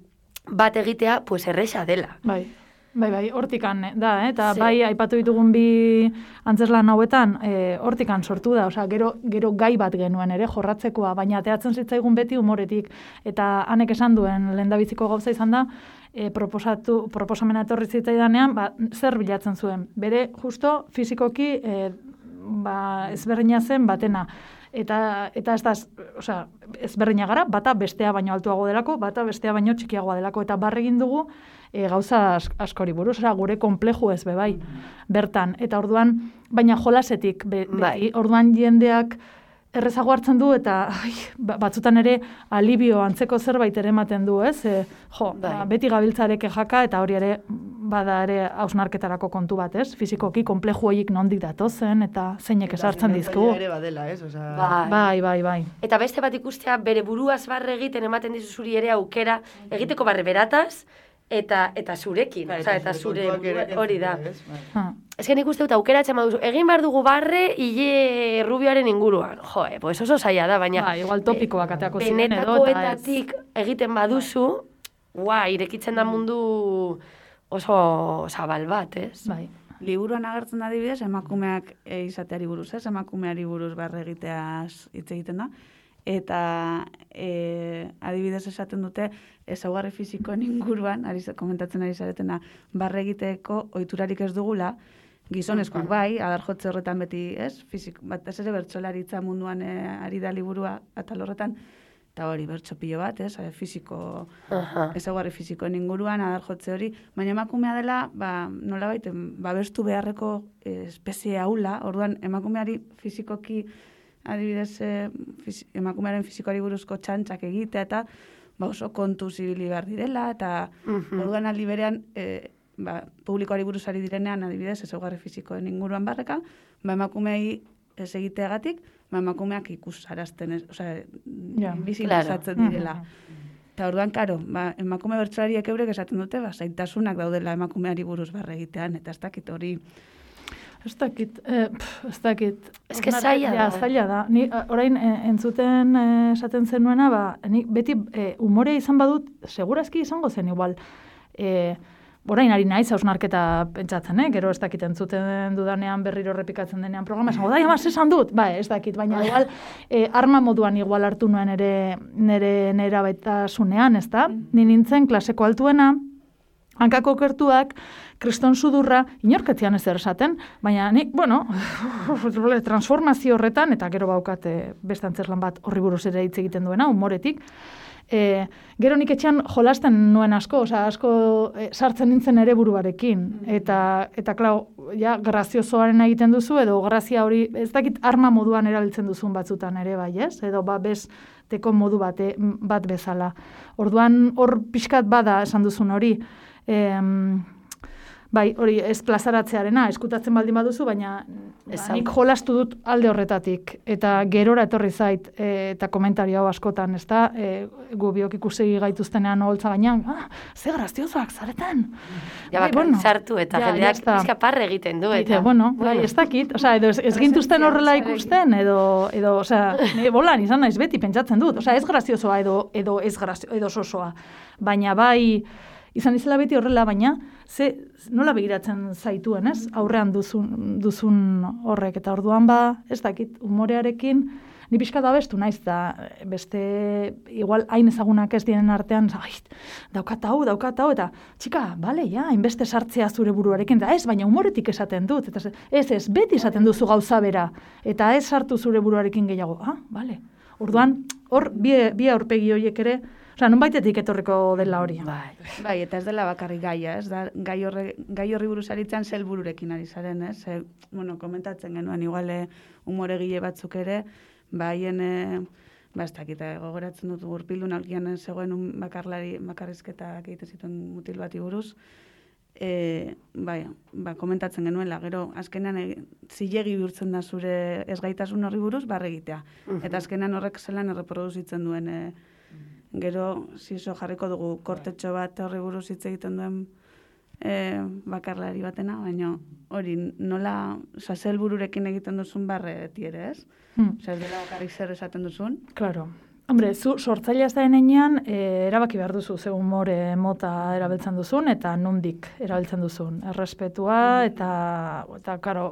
bat egitea, pues erresa dela. Bai, bai, bai, hortikan da, eh? Eta bai, aipatu ditugun bi antzeslan hauetan, e, hortikan sortu da, osea, gero, gero gai bat genuen ere jorratzekoa, baina ateatzen zitzaigun beti umoretik, eta hanek esan duen lehendabiziko gauza izan da, e, proposatu, proposamena etorri zitzaidanean, ba, zer bilatzen zuen, bere justo fizikoki e, ba, ezberdina zen batena. Eta, eta ez da, osea, ezberdina gara, bata bestea baino altuago delako, bata bestea baino txikiagoa delako, eta barregin dugu e, gauza askori buruz, osea, gure konpleju ez be bai, bertan. Eta orduan, baina jolasetik, be, beti, bai. Orduan jendeak errezago hartzen du, eta ai, batzutan ere alibio antzeko zerbait ere ematen du, ez? E, jo, bai. Ba, beti gabiltzareke jaka, eta hori ere bada ere hausnarketarako kontu bat, ez? Fizikoki konpleju horiek nondik datozen, eta zeinek esartzen dizkugu. Ere badela, ez? Osa... Bai. bai, bai, bai. Eta beste bat ikustea, bere buruaz barre egiten ematen dizu zuri ere aukera, egiteko barre berataz, eta eta zurekin, ba, eta, eta zure hori da. Ez gen ikuste dut aukera txama duzu, egin behar dugu barre hile rubioaren inguruan. Jo, eh, pues oso zaila da, baina... Ba, igual topikoak ateako ziren edo, eta benetakoetatik egiten baduzu, ua, irekitzen da mundu oso zabal bat, ez? Bai. Liburuan agertzen da adibidez, emakumeak e, izateari buruz, ez? Emakumeari buruz barre egiteaz hitz egiten da. Eta e, adibidez esaten dute ezaugarri fisikoen inguruan, ari komentatzen ari zaretena, barre egiteko ohiturarik ez dugula, gizonezkoak bai, adarjotze horretan beti, ez? Fizik, bat ez ere bertsolaritza munduan e, ari da liburua atal horretan, eta hori bertso pilo bat, ez? Fisiko, ezaugarri fisikoen inguruan, adarjotze hori, baina emakumea dela, ba, nolabait, babestu beharreko espezie haula, orduan emakumeari fisikoki adibidez, eh, fiz, emakumearen fizikoari buruzko txantxak egitea, eta, ba, oso kontu zibili behar direla, eta Mhm. orduan aldi berean, e, ba, publikoari buruzari direnean, adibidez, ezaugarri fisikoen inguruan barreka, ba, emakumeei ez egiteagatik, ba, emakumeak ikusarazten, ez, osea, Ja, invisibilizatzen claro. direla. Eta orduan, karo, ba, emakume bertsolariek eurek esaten dute, ba, zaitasunak daudela emakumeari buruz barre egitean, eta ez dakit hori. Ez dakit, eh, pff, ez dakit. Ez que Ona- zaila ja, da. zaila da. Ni eh, orain eh, entzuten eh, esaten zenuena, ba, ni beti eh, umorea izan badut, segurazki izango zen igual. Eh, orain ari naiz hausnarketa pentsatzen, eh? Gero ez dakit entzuten dudanean berriro errepikatzen denean programa, esango da, jamaz esan dut, ba, ez dakit, baina igual eh, arma moduan igual hartu nuen ere nere nera baitasunean, ez da? Ni nintzen klaseko altuena, hankako kertuak, kriston sudurra, inorketzian ez esaten, baina nik, bueno, transformazio horretan, eta gero baukate beste antzerlan bat horri buruz ere hitz egiten duena, umoretik, E, gero nik etxean jolasten nuen asko, osea, asko e, sartzen nintzen ere buruarekin. Eta, eta klau, ja, graziozoaren egiten duzu, edo grazia hori, ez dakit arma moduan erabiltzen duzun batzutan ere, bai, ez? Edo ba, besteko modu bate, bat bezala. Orduan, hor pixkat bada esan duzun hori. E, bai, hori, ez plazaratzearena, eskutatzen baldin baduzu, baina ba, nik jolastu dut alde horretatik, eta gerora etorri zait, e, eta komentario hau askotan, ez da, e, gu biok ikusi gaituztenean holtza gainean, ah, ze graziozoak zaretan. Ja, Bai, bakarrik sartu, eta ja, jendeak ya está. pizka parre egiten du. Eta, Eta, bueno, bai, ez dakit, osea, edo ez, ez gintuzten horrela ikusten, edo, edo osea, ni bolan izan naiz beti pentsatzen dut, osea, ez graziosoa edo, edo ez grazio, edo sosoa, baina bai, izan izela beti horrela, baina ze nola begiratzen zaituen, ez? Aurrean duzun, duzun horrek, eta orduan ba, ez dakit, umorearekin, ni pixka da bestu naiz, da beste, igual hain ezagunak ez dienen artean, ai, daukat hau, daukat hau, eta txika, bale, ja, hainbeste sartzea zure buruarekin, eta ez, baina umoretik esaten dut, eta ez, ez, beti esaten duzu gauza bera, eta ez sartu zure buruarekin gehiago, ah, bale. Orduan, hor, bi, bi aurpegi horiek ere, osea, nonbaitetik etorriko dela hori. Bai. Bai, eta ez dela bakarrik gaia, ez da, gai, horre, gai horri buruz aritzen zel bururekin ari zaren, ez? E, bueno, komentatzen genuen, iguale umoregile batzuk ere, ba, haien, e, ba, ez dakita, gogoratzen dut gurpildun alkian zegoen un bakarlari, bakarrizketak egiten zituen mutil bati buruz, e, bai, ba, komentatzen genuela, gero, azkenean e, zilegi bihurtzen da zure ezgaitasun horri buruz, barre egitea. Eta azkenean horrek zelan erreproduzitzen duen, e, gero, zizo jarriko dugu kortetxo bat horri buruz hitz egiten duen e, bakarlari batena, baina hori nola sazel bururekin egiten duzun barre ere, ez? Hmm. Zer dela bakarrik zer esaten duzun? Claro. Hombre, zu sortzailea ez da denean, e, erabaki behar duzu ze umore mota erabiltzen duzun, eta nondik erabiltzen duzun. Errespetua, eta, eta karo,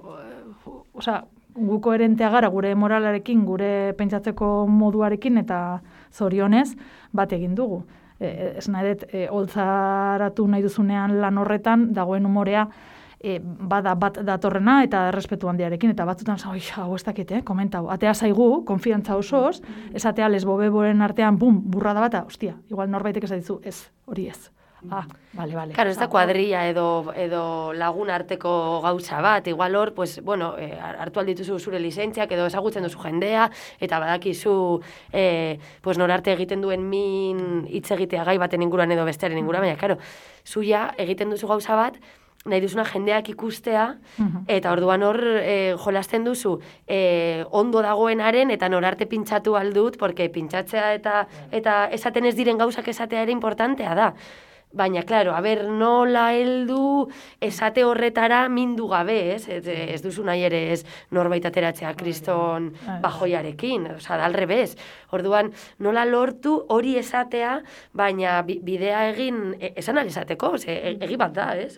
osea, gu koherentea gara gure moralarekin, gure pentsatzeko moduarekin, eta zorionez, bat egin dugu. E, ez nahi dut, e, holtzaratu nahi duzunean lan horretan, dagoen umorea, e, bada bat datorrena eta errespetu handiarekin, eta batzutan zau, hau ez dakit, eh, komentau, atea zaigu, konfiantza osoz, esatea lesbobeboren artean, bum, burrada bata, ostia, igual norbaitek ez dizu, ez, hori ez. Ah, vale, vale. Claro, ez da kuadrilla edo, edo lagun arteko gauza bat, igual hor, pues, bueno, eh, hartu aldituzu zure lizentziak edo ezagutzen duzu jendea, eta badakizu, eh, pues, norarte egiten duen min hitz egitea gai baten inguruan edo bestearen inguruan, baina, claro, zuia egiten duzu gauza bat, nahi duzuna jendeak ikustea, eta orduan hor e, jolasten duzu e, ondo dagoenaren eta norarte pintxatu aldut, porque pintxatzea eta, eta esaten ez diren gauzak esatea ere importantea da. Baina, claro, a ber, nola heldu esate horretara mindu gabe, ez? Ez, ez duzu nahi ere ez norbait ateratzea kriston bajoiarekin, oza, da alrebez. Orduan, nola lortu hori esatea, baina bidea egin, esan alizateko, egi bat da, ez?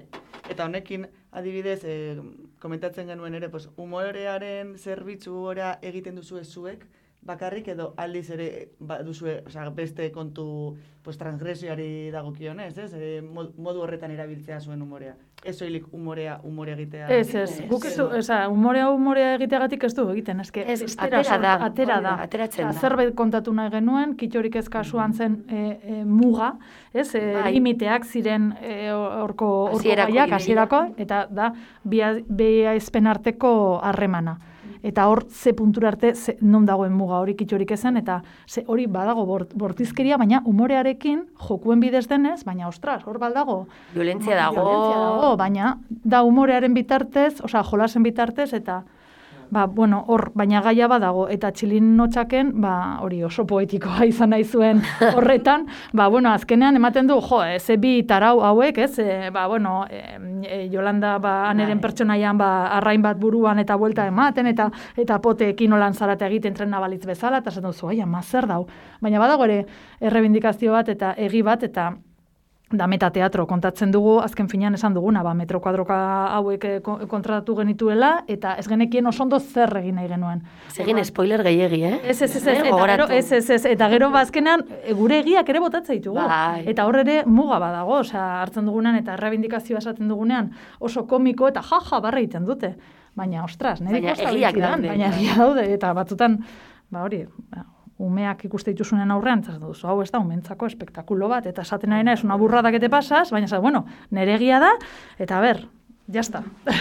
Eta honekin, adibidez, e, komentatzen genuen ere, pues, umorearen zerbitzu gora egiten duzu zuek, bakarrik edo aldiz ere ba, duzue, osea, beste kontu pues, transgresioari dagokionez, ez? E, modu horretan erabiltzea zuen umorea. Ez soilik umorea umore egitea. Ez, ez. Guk ez du, oza, umorea umorea egiteagatik ez du egiten, eske ez, atera da. Atera da. Ateratzen da. Zerbait kontatu nahi genuen, kitxorik ez kasuan zen e, e, muga, ez? E, bai. Limiteak ziren horko e, gaiak, hasierako, eta da, bi aizpen arteko harremana. eta hor ze puntura arte ze, non dagoen muga hori kitxorik ezen, eta ze hori badago bort, bortizkeria, baina umorearekin jokuen bidez denez, baina ostras, hor baldago. Violentzia dago. Violentzia dago, baina da umorearen bitartez, osea, jolasen bitartez, eta ba, bueno, hor, baina gaia badago, eta txilin notxaken, ba, hori oso poetikoa izan nahi zuen horretan, ba, bueno, azkenean ematen du, jo, ze bi tarau hauek, ez, e, ba, bueno, e, e, Jolanda, ba, aneren pertsonaian, ba, arrain bat buruan eta buelta ematen, eta eta poteekin olan zarate egiten trena balitz bezala, eta esaten duzu, ai, ama, zer dau. Baina badago ere, errebindikazio bat, eta egi bat, eta da metateatro kontatzen dugu, azken finean esan duguna, ba, metro kuadroka hauek kontratatu genituela, eta ez genekien oso ondo zer egin nahi genuen. Ez egin spoiler gehiegi, eh? Ez, ez, ez, ez, eta gero, ez, ez, ez, eta gero bazkenean gure egiak ere botatzen ditugu. Bai. Eta hor ere muga badago, osea, hartzen dugunean eta errebindikazioa esaten dugunean oso komiko eta jaja barra egiten dute. Baina, ostras, nire baina kosta egiak bitzidan, daude. baina egia daude, eta batzutan, ba hori, ba, umeak ikuste dituzunen aurrean, eta duzu, hau ez da, umentzako espektakulo bat, eta esaten ari nahi, una burrada que te pasas, baina, bueno, nere egia da, eta ber, jazta.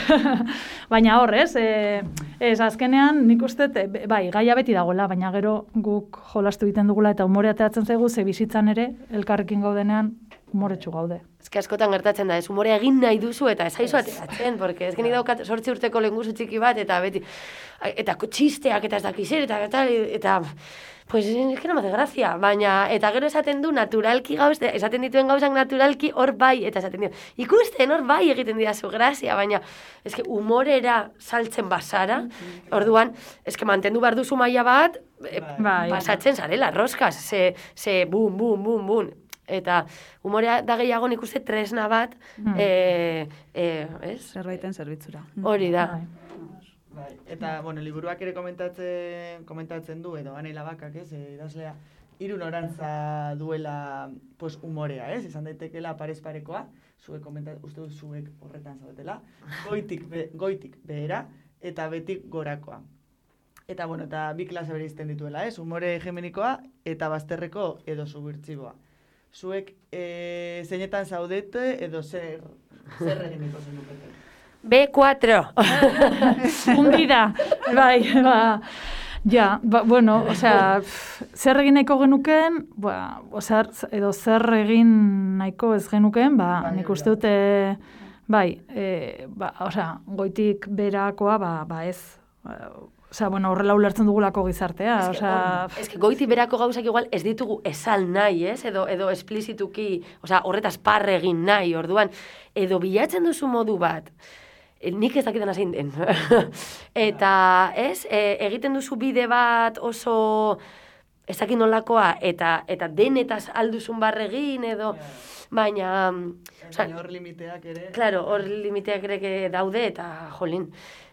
Baina hor, ez, e, ez azkenean, nik uste, bai, gaia beti dagoela, baina gero guk jolastu egiten dugula, eta umorea teatzen zaigu, ze bizitzan ere, elkarrekin gaudenean, umoretsu gaude. Ez que askotan gertatzen da, ez umorea egin nahi duzu, eta ez haizu ateratzen, porque ez genik daukat sortzi urteko lenguzu txiki bat, eta beti, eta txisteak, eta ez dakizer, eta, eta, eta, pues, es que no me hace gracia, baina, eta gero esaten du naturalki gauz, esaten dituen gauzak naturalki hor bai, eta esaten du, ikusten hor bai egiten dira zu grazia, baina, ez que humorera saltzen basara, orduan, ez que mantendu behar duzu maila bat, e, bai, pasatzen zarela, roskas, ze, ze, bum, bum, bum, bum, eta umorea da gehiago nik uste tresna bat, mm. e, e, ez? Zerbaiten zerbitzura. Hori da. Bai, eta, bueno, liburuak ere komentatzen, komentatzen du, edo Ane Labakak, ez, idazlea, hiru norantza duela, pues, umorea, ez, izan daitekela parez parekoa, zuek komentat, uste dut zuek horretan zaudetela, goitik, be, goitik behera, eta betik gorakoa. Eta, bueno, eta bi klase bereizten dituela, ez, umore hegemonikoa eta bazterreko edo suburtsiboa. Zuek e, zeinetan zaudete edo zer, zer eginiko zenukete? be cuatro. Hundida, bai, ba, ja, ba, bueno, osea, zer egin nahiko genuken, ba, osea, edo zer egin nahiko ez genuken, ba, nik uste dute, bai, e, ba, osea, goitik berakoa, ba, ba ez, osea, bueno, horrela ulertzen dugulako gizartea, osea... Ez que goitik berako gauzak igual ez ditugu esal nahi, ez? Edo, edo esplizituki, osea, horretaz parre egin nahi, orduan, edo bilatzen duzu modu bat, nik ez dakidan zein den. Eta, ez, e, egiten duzu bide bat oso ez dakit nolakoa, eta, eta denetaz alduzun barregin, edo, baina... Baina hor limiteak ere... Claro, hor limiteak ere daude, eta, jolin...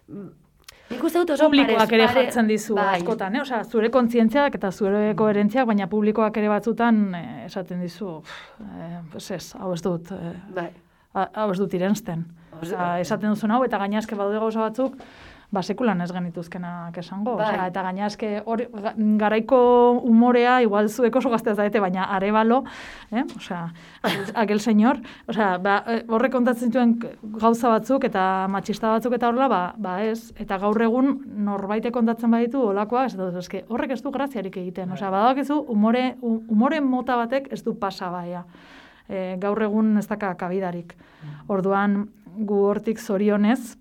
Nik uste dut oso publikoak parez, ere pare, jartzen dizu bai. askotan, eh? Osea, zure kontzientziak eta zure koherentziak, baina publikoak ere batzutan eh, esaten dizu, eh, pues ez, hau ez dut, eh, bai. hau ez dut irensten. Osea, esaten duzun hau, eta gainazke badaude gauza batzuk, ba, sekulan ez genituzkenak esango. Bai. Osea, eta gainazke hori, garaiko umorea, igual zuek oso gazteaz daite, baina Arévalo, eh? Osea, aquel señor, osea, ba, horrek kontatzen zituen gauza batzuk eta matxista batzuk eta horrela, ba, ba ez, eta gaur egun norbaite kontatzen baditu olakoa, ez dut, eske, horrek ez du graziarik egiten. Osea, badakizu, umore, umore mota batek ez du pasa baia. E, gaur egun ez daka kabidarik. Orduan, gu hortik zorionez,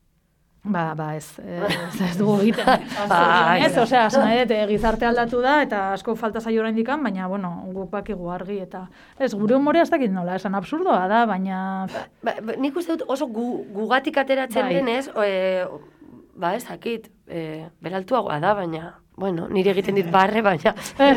Ba, ba, ez, ez, ez dugu egiten. Ez, osea, nahi dut, gizarte aldatu da, eta asko falta zaio oraindikan, baina, bueno, guk bakigu argi, eta ez, gure humorea ez dakit nola, esan absurdoa da, baina... Ba, ba, nik uste dut oso gu, gugatik ateratzen bai. denez, e, ba, ez dakit, e, beraltuagoa da, baina... Bueno, nire egiten dit barre, baina...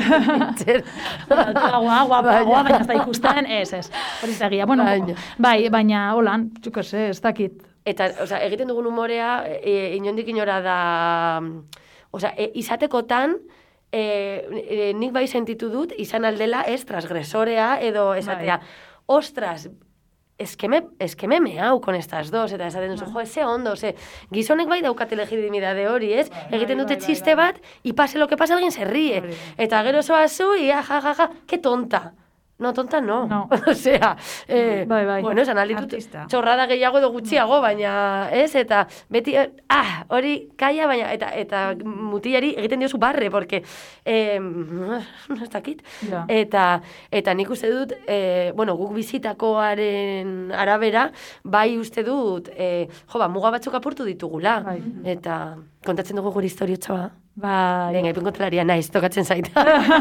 Beraltuagoa, guapagoa, baina ez da ikusten, ez, ez. Hori zegia, bueno, baina. bai, baina, holan, txuko ez, ez dakit. Eta, osea, egiten dugun umorea, e, inondik inora da, osea, e, izatekotan, e, e, nik bai sentitu dut, izan aldela ez transgresorea, edo esatea, bai. Ostras, eskeme, eskeme meau con estas dos, eta esaten duzu, jo, eze ondo, ze, gizonek bai daukate legitimidade hori, ez? Egiten dute txiste bat, y pase lo que pase, alguien se ríe. Eta gero zoazu, y ja, ja, ja, que tonta. No, tonta no. No. Osea, eh, Bai, bai. bueno, esan alditut Artista. txorrada gehiago edo gutxiago, baina, ez, eta beti, eh, ah, hori kaia, baina, eta, eta mutilari egiten diozu barre, porque, eh, no ez dakit, Ja. eta, eta nik uste dut, eh, bueno, guk bizitakoaren arabera, bai uste dut, eh, jo, ba, muga batzuk apurtu ditugula, Bai. eta kontatzen dugu gure historiotxoa. Bai. Venga, ipun kontalaria naiz, tokatzen zaita.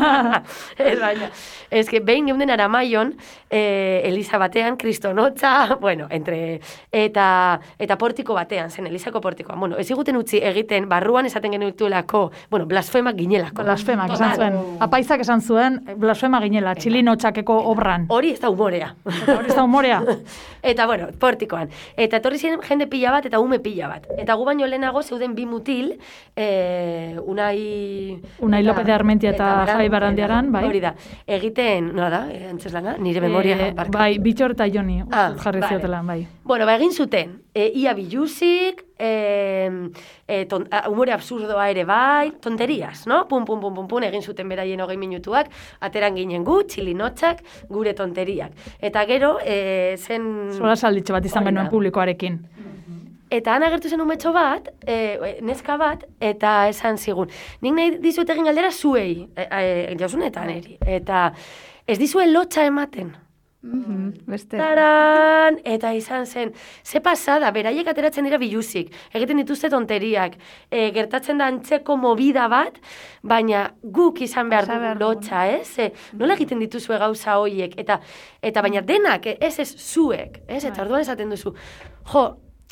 Ez baina, ez que behin geunden Aramaion, eh, Eliza batean, kristonotza, bueno, entre, eta, eta portiko batean, zen Elizako portikoan. Bueno, ez iguten utzi egiten, barruan esaten genutuelako, bueno, blasfemak ginelako. Blasfemak esan zuen. Apaizak esan zuen, blasfema ginela, txilino txakeko obran. Hori ez da humorea. Hori ez da humorea. Eta, bueno, portikoan. Eta etorri ziren jende pila bat eta ume pila bat. Eta gu baino lehenago zeuden bi mutil, eh, Unai... Unai López de Armentia eta Baran- Jai Barandiaran, bai. Hori da. Egiten, nola da, eh, antzeslana, nire memoria. Eh, barka. bai, Bitxor eta Joni, Ah, jarri vale. ziotela, bai. Bueno, ba, egin zuten, e, ia biluzik, e, e, ton, a, humore absurdoa ere bai, tonterias, no? Pum, pum, pum, pum, pum, egin zuten beraien hogei minutuak, ateran ginen gu, txilinotxak, gure tonteriak. Eta gero, e, zen... Zola salditxo bat izan Hori da. genuen publikoarekin. Eta han agertu zen umetxo bat, e, neska bat, eta esan zigun. Nik nahi dizuet egin galdera zuei, e, e, jauzunetan eri. Eta ez dizuen lotxa ematen. Beste. Taran! Eta izan zen, ze pasada, beraiek ateratzen dira biluzik, egiten dituzte tonteriak, e, gertatzen da antzeko movida bat, baina guk izan behar Pasa behar dugu lotxa, ez? E, nola egiten dituzue gauza hoiek? Eta, eta baina denak, e, ez ez zuek, ez? Eta orduan esaten duzu, jo,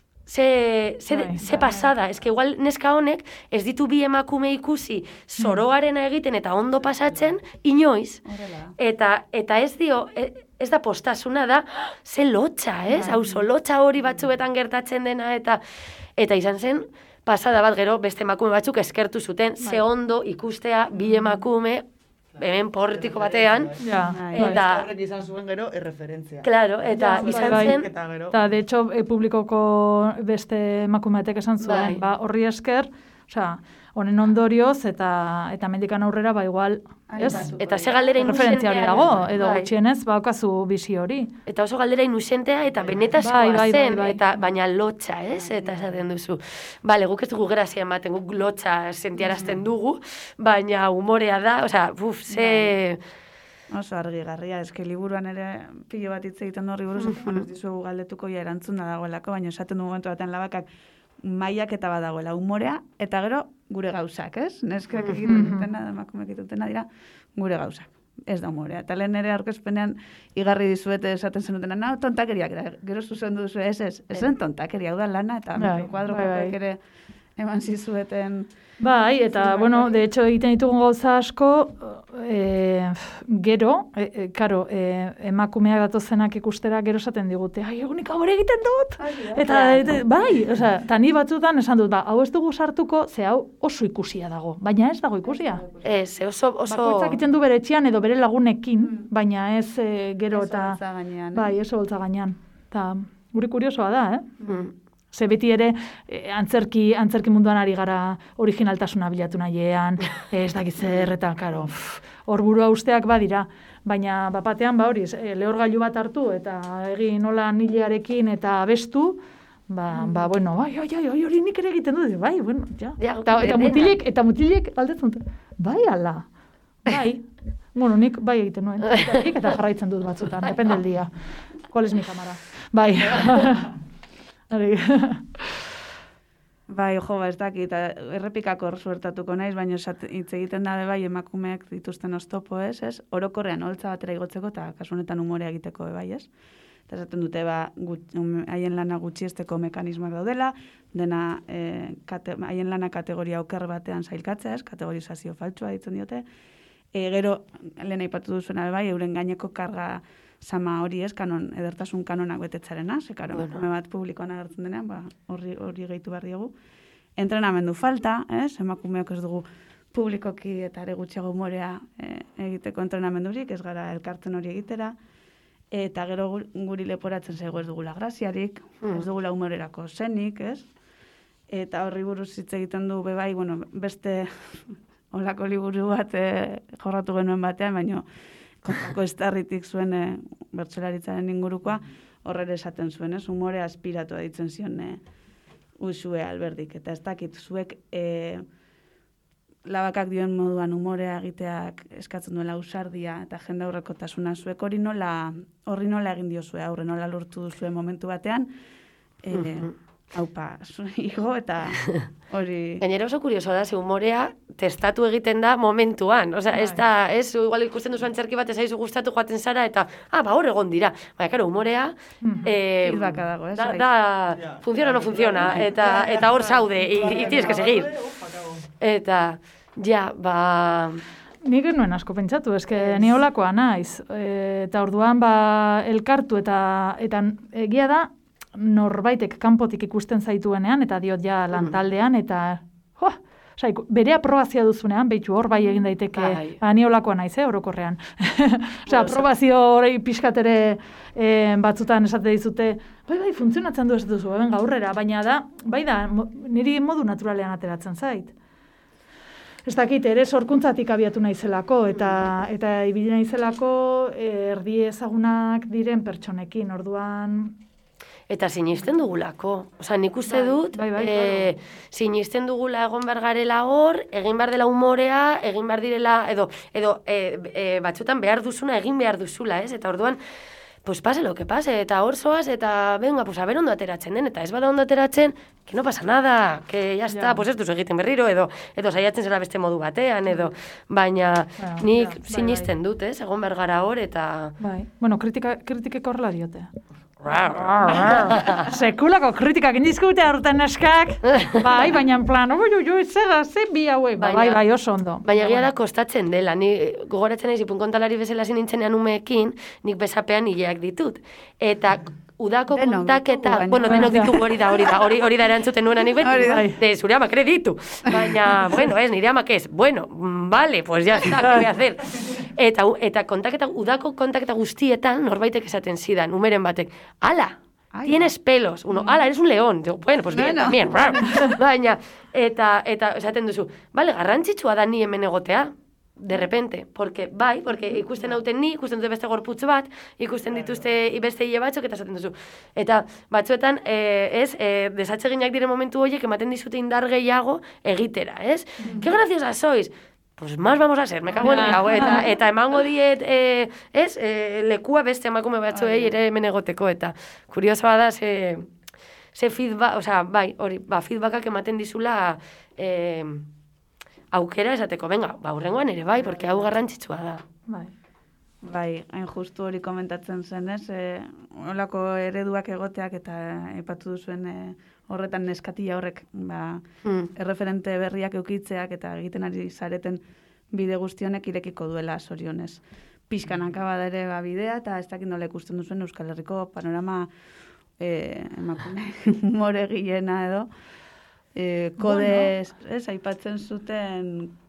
Ze, ze, Bai, ze pasada, ez que igual neska honek ez ditu bi emakume ikusi zoroarena egiten eta ondo pasatzen, inoiz. Eta, eta ez dio, e- ez da postasuna da, ze lotxa, ez? Hauzo lotxa hori batzuetan gertatzen dena, eta eta izan zen, pasada bat gero beste emakume batzuk eskertu zuten, ze ondo ikustea bi emakume, hemen portiko batean, Ja, eta, Horrek izan zuen gero erreferentzia. claro, eta Bai, izan bai. zen, Eta gero... Eta, de hecho, e, publikoko beste emakume batek esan zuen, Bai. ba, horri esker, osea, honen ondorioz, eta eta mendikan aurrera, ba, igual, ez? eta ze galdera Referentzia hori inusentea. dago, edo Bai. gutxienez, baukazu bizi hori. Eta oso galdera inusentea eta benetazkoa Bai, bai, bai, zen, bai. eta baina lotxa, ez? Eta esaten duzu. Bale, guk ez dugu grazia ematen, guk lotxa sentiarazten dugu, baina humorea da, osea, uf, ze... Oso argigarria, eske liburuan ere pilo bat hitz egiten horri buruz, bueno, ez dizuegu galdetuko ja erantzuna dagoelako, baina esaten du momentu batean labakak mailak eta badagoela umorea, eta gero gure gauzak, ez? Neskak egiten dutena, emakumeak egiten dutena dira gure gauzak. Ez da umorea. Eta lehen ere aurkezpenean igarri dizuete esaten zenutena, nau, tontakeriak, da, gero zuzen duzu, ez ez, ez zen tontakeria, hau da lana, eta Bai, kuadro bai, bai. ere eman zizueten... Bai, eta, bueno, de hecho, egiten ditugun gauza asko, e, gero, e, e, karo, e, emakumeak datozenak ikustera gero esaten digute, ai, egunik hau ere egiten dut! Eta, eta, bai, osea, eta ni batzutan esan dut, ba, hau ez dugu sartuko, ze hau oso ikusia dago, baina ez dago ikusia. Ez, oso... oso... Bakoitzak egiten du bere etxean edo bere lagunekin, baina ez e, gero Ez eta... holtza gainean, eh? Bai, ez holtza gainean. Eta guri kuriosoa da, eh? Mm. Ze beti ere eh, antzerki, antzerki munduan ari gara originaltasuna bilatu nahiean, ez dakit zer, eta karo, pff, hor burua usteak badira. Baina bapatean, ba hori, eh, lehorgailu bat hartu eta egin nola nilearekin eta abestu, ba, ba bueno, bai, bai, bai, hori nik ere egiten dut, bai, bueno, ja. Ja, Eta, eta dena. mutilek, eta mutilek galdetzen dut, bai, ala, bai, bueno, nik bai egiten nuen, eta, eta jarraitzen dut batzutan, depende del día. ¿Cuál es mi cámara? Bai. Hori. Bai, jo, ba, ez dakit, errepikakor suertatuko naiz, baina esat- hitz egiten dabe bai emakumeek dituzten oztopo, ez, ez? Orokorrean holtza batera igotzeko eta kasu honetan umorea egiteko bai, ez? Eta esaten dute ba gut- um, haien lana gutxiesteko mekanismoak daudela, dena eh, kate, haien lana kategoria oker batean sailkatzea, ez? Kategorizazio faltsua ditzen diote. E, gero, lehen aipatu duzuena bai, euren gaineko karga sama hori ez, kanon, edertasun kanonak betetzarena, ze karo, Bueno. emakume bat publikoan agertzen denean, ba, horri, horri gehitu behar diegu. Entrenamendu falta, ez, emakumeok ez dugu publikoki eta are gutxiago umorea e, egiteko entrenamendurik, ez gara elkartzen hori egitera, eta gero gu- guri leporatzen zaigu ez dugula graziarik, Mm. ez dugula umorerako zenik, ez, eta horri buruz hitz egiten du bebai, bueno, beste olako liburu bat e, jorratu genuen batean, baino kontako estarritik zuen e, bertsolaritzaren ingurukoa, horrere esaten zuen, ez? Umore aspiratu ditzen zion e, Uxue Alberdik. Eta ez dakit, zuek e, labakak dioen moduan umorea egiteak eskatzen duela ausardia eta jende aurrekotasuna, zuek hori nola, horri nola egin diozue aurre, nola lortu duzue momentu batean, e, haupa, igo eta hori... Gainera oso kurioso da, ze umorea testatu egiten da momentuan. Osea, ez da, ez, igual ikusten duzu antzerki bat, ez aizu gustatu joaten zara, eta, ah, ba, hor egon dira. Baina, karo, umorea... Eh, Feedbacka dago, ez? Da, da, funciona o no funciona, eta, eta hor zaude, y, y tienes que seguir. Eta, ja, ba... Nik nuen asko pentsatu, eske ni holakoa naiz. E, eta orduan, ba, elkartu eta, eta egia da, norbaitek kanpotik ikusten zaituenean, eta diot ja lantaldean, eta jo, oza, bere aprobazioa duzunean, behitu hor bai egin daiteke, bai. Ba, ni holakoa naiz, eh, orokorrean. Oza, aprobazio hori pixkatere eh, batzutan esate dizute, bai, bai, funtzionatzen du ez duzu, ben gaurrera, baina da, bai da, niri modu naturalean ateratzen zait. Ez dakit, ere sorkuntzatik abiatu naizelako, eta, eta ibili naizelako erdi ezagunak diren pertsonekin, orduan... Eta sinisten dugulako. Osa, nik uste dut, bai, bai, bai, e, sinisten dugula egon behar garela hor, egin behar dela umorea, egin behar direla, edo, edo e, e, batzutan behar duzuna, egin behar duzula, ez? Eta orduan, pues pase lo que pase, eta hor zoaz, eta venga, pues a ber ondo ateratzen den, eta ez bada ondo ateratzen, que no pasa nada, que ya está, ja. Pues ez duzu egiten berriro, edo, edo saiatzen zera beste modu batean, edo, baina ja, nik ja, bai, sinisten bai. Dut, ez? Egon behar gara hor, eta... Bai, bueno, kritika, kritikeko horrela diote. Sekulako kritikak indizkute hartan neskak, bai, baina en plan, oi, oi, oi, zega, ze bi hauek, bai, bai, oso ondo. Baina egia da kostatzen dela, ni gogoratzen naiz ipun kontalari bezala nintzenean umeekin, nik besapean hileak ditut. Eta udako kontaketa, bueno, denok ditugu hori da, hori da, hori, hori da erantzuten nuena nik beti, de zure amak ere ditu. Baina, bueno, ez, nire amak ez, bueno, vale, pues ya está, ¿qué voy a hacer? Eta, eta kontaketa, udako kontaketa guztietan, norbaitek esaten zidan, umeren batek, ala, Ay, tienes no. pelos, uno, ala, eres un león, digo, bueno, pues bien, no, no. bien, baina, eta, eta, esaten duzu, vale, garrantzitsua da ni hemen egotea, de repente, porque bai, porque ikusten hauten ni, ikusten dute beste gorputz bat, ikusten dituzte beste hile batzuk, eta esaten duzu. Eta batzuetan, eh, ez, eh, desatseginak diren momentu horiek ematen dizute indar gehiago egitera, ez? Mm-hmm. Qué graciosa sois! Pues más vamos a ser, me cago en el hau, eta, eta emango diet, eh, ez, eh, lekua beste emakume batzuei ere hemen egoteko, eta kuriosoa da, ze, ze feedback, osea, bai, hori, ba, feedbackak ematen dizula, eh, aukera esateko, venga, ba, hurrengoan ere bai, porque hau garrantzitsua da. Bai, bai, hain justu hori komentatzen zen, ez, e, olako ereduak egoteak eta aipatu duzuen e, horretan neskatila horrek, ba, mm. erreferente berriak eukitzeak eta egiten ari zareten bide guztionek irekiko duela zorionez. Pixkanaka bada ere ba, bidea, eta ez dakit nola ikusten duzuen Euskal Herriko panorama e, emakume more gilena edo, Eh, kodez, bueno. Ez, aipatzen zuten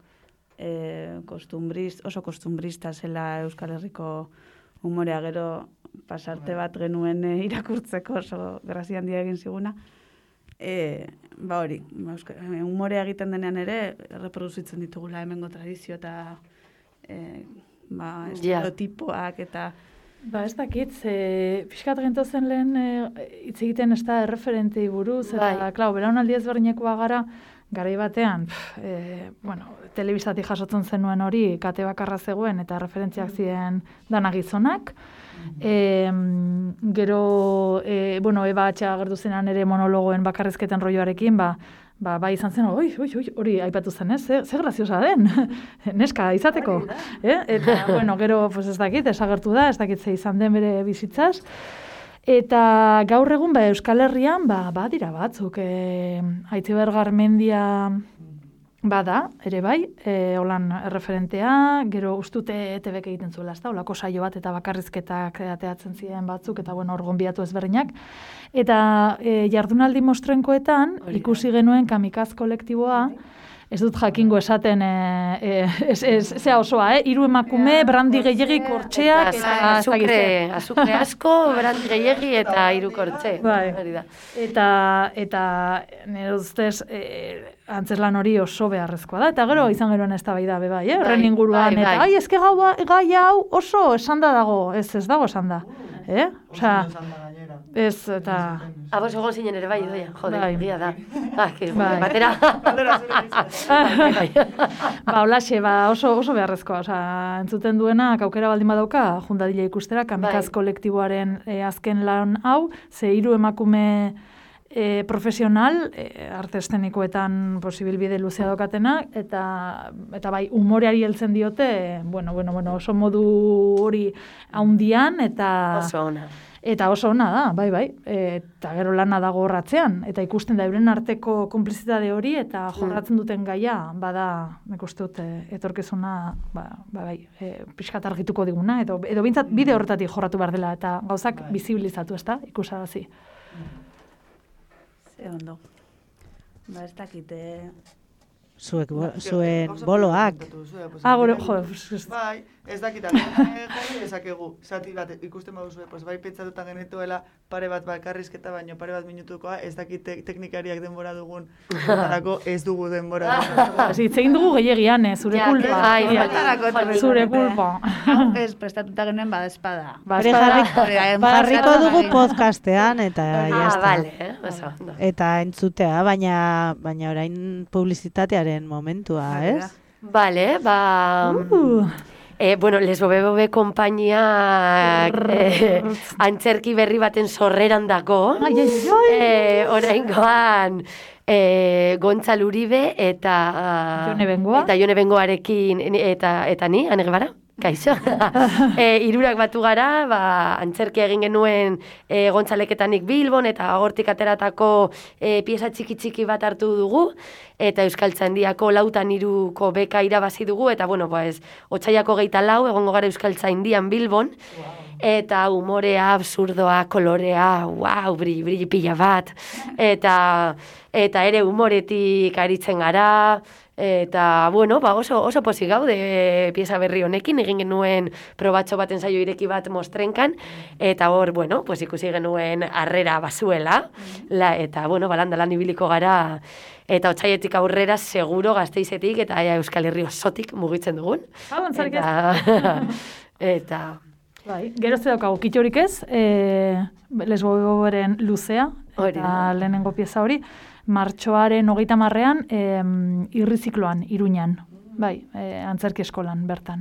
eh, kostumbriz, oso kostumbrista zela Euskal Herriko umorea, gero pasarte bat genuen eh, irakurtzeko oso grazia handia egin ziguna. Eh, ba hori, umorea egiten denean ere, reproduzitzen ditugula hemengo tradizio eta eh, ba, estereotipoak eta... Ba, ez dakit, ze, pixkat gentozen lehen hitz e, egiten ez da erreferentei buruz, eta, bai. Klau, belaunaldi ezberdinekoa gara, garai batean, pff, e, bueno, telebistatik jasotzen zenuen hori, kate bakarra zegoen, eta referentziak ziren dana gizonak. E, gero, e, bueno, Eba Atxa agertu zenan ere monologoen bakarrizketen rolloarekin, ba, Ba, bai izan zen, oi, oi, oi, hori aipatu zen, ez? Ze, ze graziosa den, neska izateko. Eh? Eta, bueno, gero, pues ez dakit, esagertu da, ez dakit ze izan den bere bizitzaz. Eta gaur egun, ba, Euskal Herrian, ba, ba dira batzuk, e, Aitziber Garmendia bada, ere bai, e, holan erreferentea, gero ustute E T Bek egiten zuela, ez da, holako saio bat eta bakarrizketak ateatzen ziren batzuk, eta bueno, hor gonbiatu ezberdinak. Eta e, jardunaldi mostrenkoetan, ikusi genuen Kamikaz kolektiboa, ez dut jakingo esaten e, e, ez, ez, zea osoa, eh? Hiru emakume, brandi gehiegi, kortxeak, eta azukre, azukre asko, brandi gehiegi eta hiru kortxe. Bai. Eta, eta nire ustez, e, antzeslan hori oso beharrezkoa da, eta gero izan geroen eztabaida be bai, eh? Horren inguruan, bai, bai. eta ai, eske gau, gai hau oso esanda dago, ez ez dago esanda. Eh? Osea, ez, eta... Abos egon zinen ere bai, doia, jode, Bai. egia da. Ah, que Bai. batera. Ba, holaxe, ba, oso, oso beharrezkoa, osea, entzuten duena, aukera baldin badauka, jundadila ikustera, kamikaz Bai. kolektiboaren eh, azken lan hau, ze hiru emakume e, profesional, e, arte estenikoetan posibilbide luzea dokatena, eta, eta bai, umoreari heltzen diote, bueno, bueno, bueno, oso modu hori haundian, eta... Oso ona. Eta oso ona da, bai, bai, eta gero lana dago horratzean, eta ikusten da euren arteko konplizitate hori, eta jorratzen duten gaia, bada, nik uste dut, etorkizuna, ba, ba, bai, e, pixkat argituko diguna, edo, edo bintzat bide horretatik jorratu behar dela, eta gauzak bai. Bizibilizatu, ez da, ikusarazi. Ze ondo. Ba, ez dakite... Zuek, bo, zuen boloak. Ah, gure, jo, bai, ez dakita, jarri ezakegu, zati bat ikusten baduzue, pues bai pentsatuta genituela pare bat bakarrizketa, baino pare bat minutukoa, ez dakite teknikariak denbora dugun, hortarako ez dugu denbora. Hitz egin dugu gehiagian, zure kulpa. Zure kulpa. Ez prestatuta genuen bada espada. Jarriko dugu podcastean, eta jazta. Ah, vale, eh? Oso, no. Eta entzutea, baina, baina orain publizitatearen momentua, ez? Vale, ba... Uh. Eh, bueno, Les Bobe Bobe konpainia eh, antzerki berri baten sorreran dago. Ai, ai, ai. Eh, oraingoan eh, Gontzal Uribe eta... Jone Bengoa. Eta Jone Bengoarekin, eta, eta ni, Ane Gebara. Kaixo. e, irurak batu gara, ba, antzerkia egin genuen e, Gontzaleketanik Bilbon, eta hortik ateratako e, pieza txiki-txiki bat hartu dugu, eta Euskaltzaindiako lautan iruko beka irabazi dugu, eta bueno, ba ez, otsaiako geita lau, egongo gara Euskaltzaindian Bilbon, eta umorea, absurdoa, kolorea, wow, bri, bri, pila bat, eta, eta ere umoretik aritzen gara, eta, bueno, ba, oso, oso pozik gaude pieza berri honekin, egin genuen probatxo baten saio ireki bat mostrenkan, eta hor, bueno, pues ikusi genuen harrera bazuela, la, eta, bueno, balanda lan ibiliko gara, eta otsaietik aurrera seguro Gasteizetik eta ja, Euskal Herri osotik mugitzen dugun. Ah, eta, eta... Bai, gero ze daukagu, kitxorik ez, e, Les Bobe Boberen luzea, eta lehenengo pieza hori, martxoaren hogeita marrean, e, irrizikloan, Iruñan, bai, e, antzerki eskolan, bertan.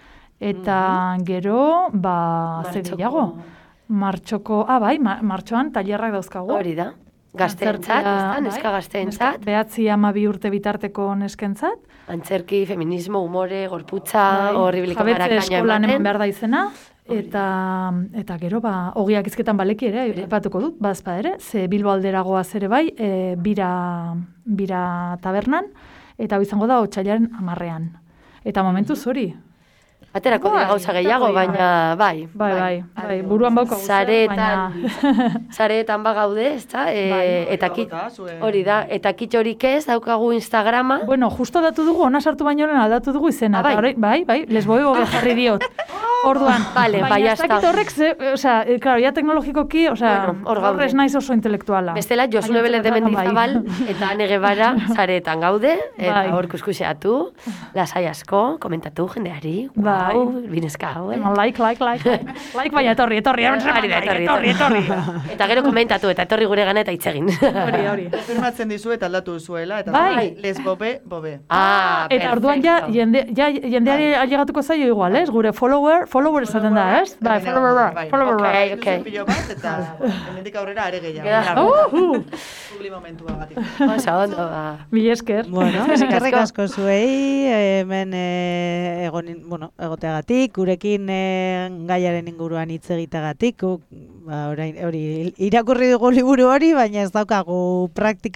Eta mm-hmm. gero, ba, ze gehiago, martxoko, ah, bai, ma, martxoan tailerrak dauzkagu. Hori da, gazteentzat, bai, neska gazteentzat. Behatzi amabi urte bitarteko neskentzat. Antzerki, feminismo, umore, gorputza, horri biliko marakaina ematen. Jabetze eskolan eman behar da izena. Eta, eta gero, ba, ogiak izketan baleki ere, epatuko dut, bazpa ere, ze Bilbo alderagoaz ere bai, e, bira, bira tabernan, eta izango da otsailaren hamarrean. Eta momentuz hori. Aterako dira gauza gehiago, baina bai. Bai, bai, bai, buruan bauka gauza, baina... Zareetan bagaude, ez da? Eta hori da, eta kitxorik ez, daukagu Instagrama. Bueno, justo datu dugu, ona sartu baino lehen aldatu dugu izena. Bai, bai, bai, Les Bobe Bobe jarri diot. Orduan, vale, baina ez dakit horrek, o sea, claro, ya teknologikoki, o sea, horrez naiz oso intelektuala. Bestela, Josune Belez de Mendizabal, eta Ane Gebara zareetan gaude, eta hor kuskuseatu, lasai asko, komentatu jendeari, wow, binezka hau, eh? Like, like, like, like, baina etorri, etorri, etorri, etorri. Eta gero komentatu, eta etorri gure gana eta itzegin. Hori, hori. Firmatzen dizu eta aldatu duzuela, eta Les Bobe Bobe. Ah, eta orduan ja, jendeari ailegatuko zaio igual, ez? Gure follower, follower esaten da, ez? Bai, follower, follower. Ok, ok. Pilo bat, eta hemendik aurrera are gehiago. Publi momentua batik. Oso, ondo, ba. Mil esker. Bueno, eskerrik asko zuei, hemen egon, bueno, egoteagatik, gurekin gaiaren inguruan hitz egiteagatik, ba, orain, hori, irakurri dugu liburu hori, baina ez daukagu praktikarik,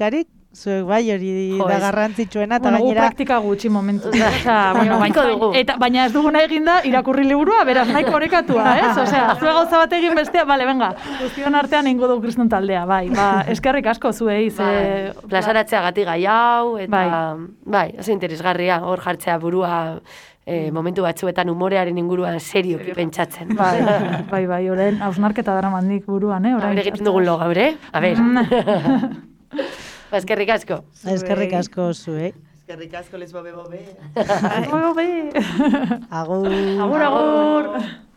Zuek bai, hori Jo, da ez. garrantzitsuena, eta Bueno, gu gainera... praktika gutxi momentu. Osea, bueno, Praktiko baina, dugu. eta, baina ez duguna egin da irakurri liburua, beraz nahiko orekatua, ez? Osea, zue gauza bat egin bestea, bale, venga, guztion artean ingo du kriston taldea, bai, ba, eskerrik asko zuei, ze... Bai, plazaratzea gati gai hau, eta Bai. bai, oso interesgarria, hor jartzea burua eh, momentu batzuetan umorearen inguruan serioki pentsatzen. Bai, bai, bai, orain hausnarketa daramandik buruan, eh? Orain Hore egiten dugun lo gaur, eh? A ber. Ba, eskerrik asko. Eskerrik asko zuek. Eskerrik asko lesbo bebo be. Bobe. Agur. Agur, agur.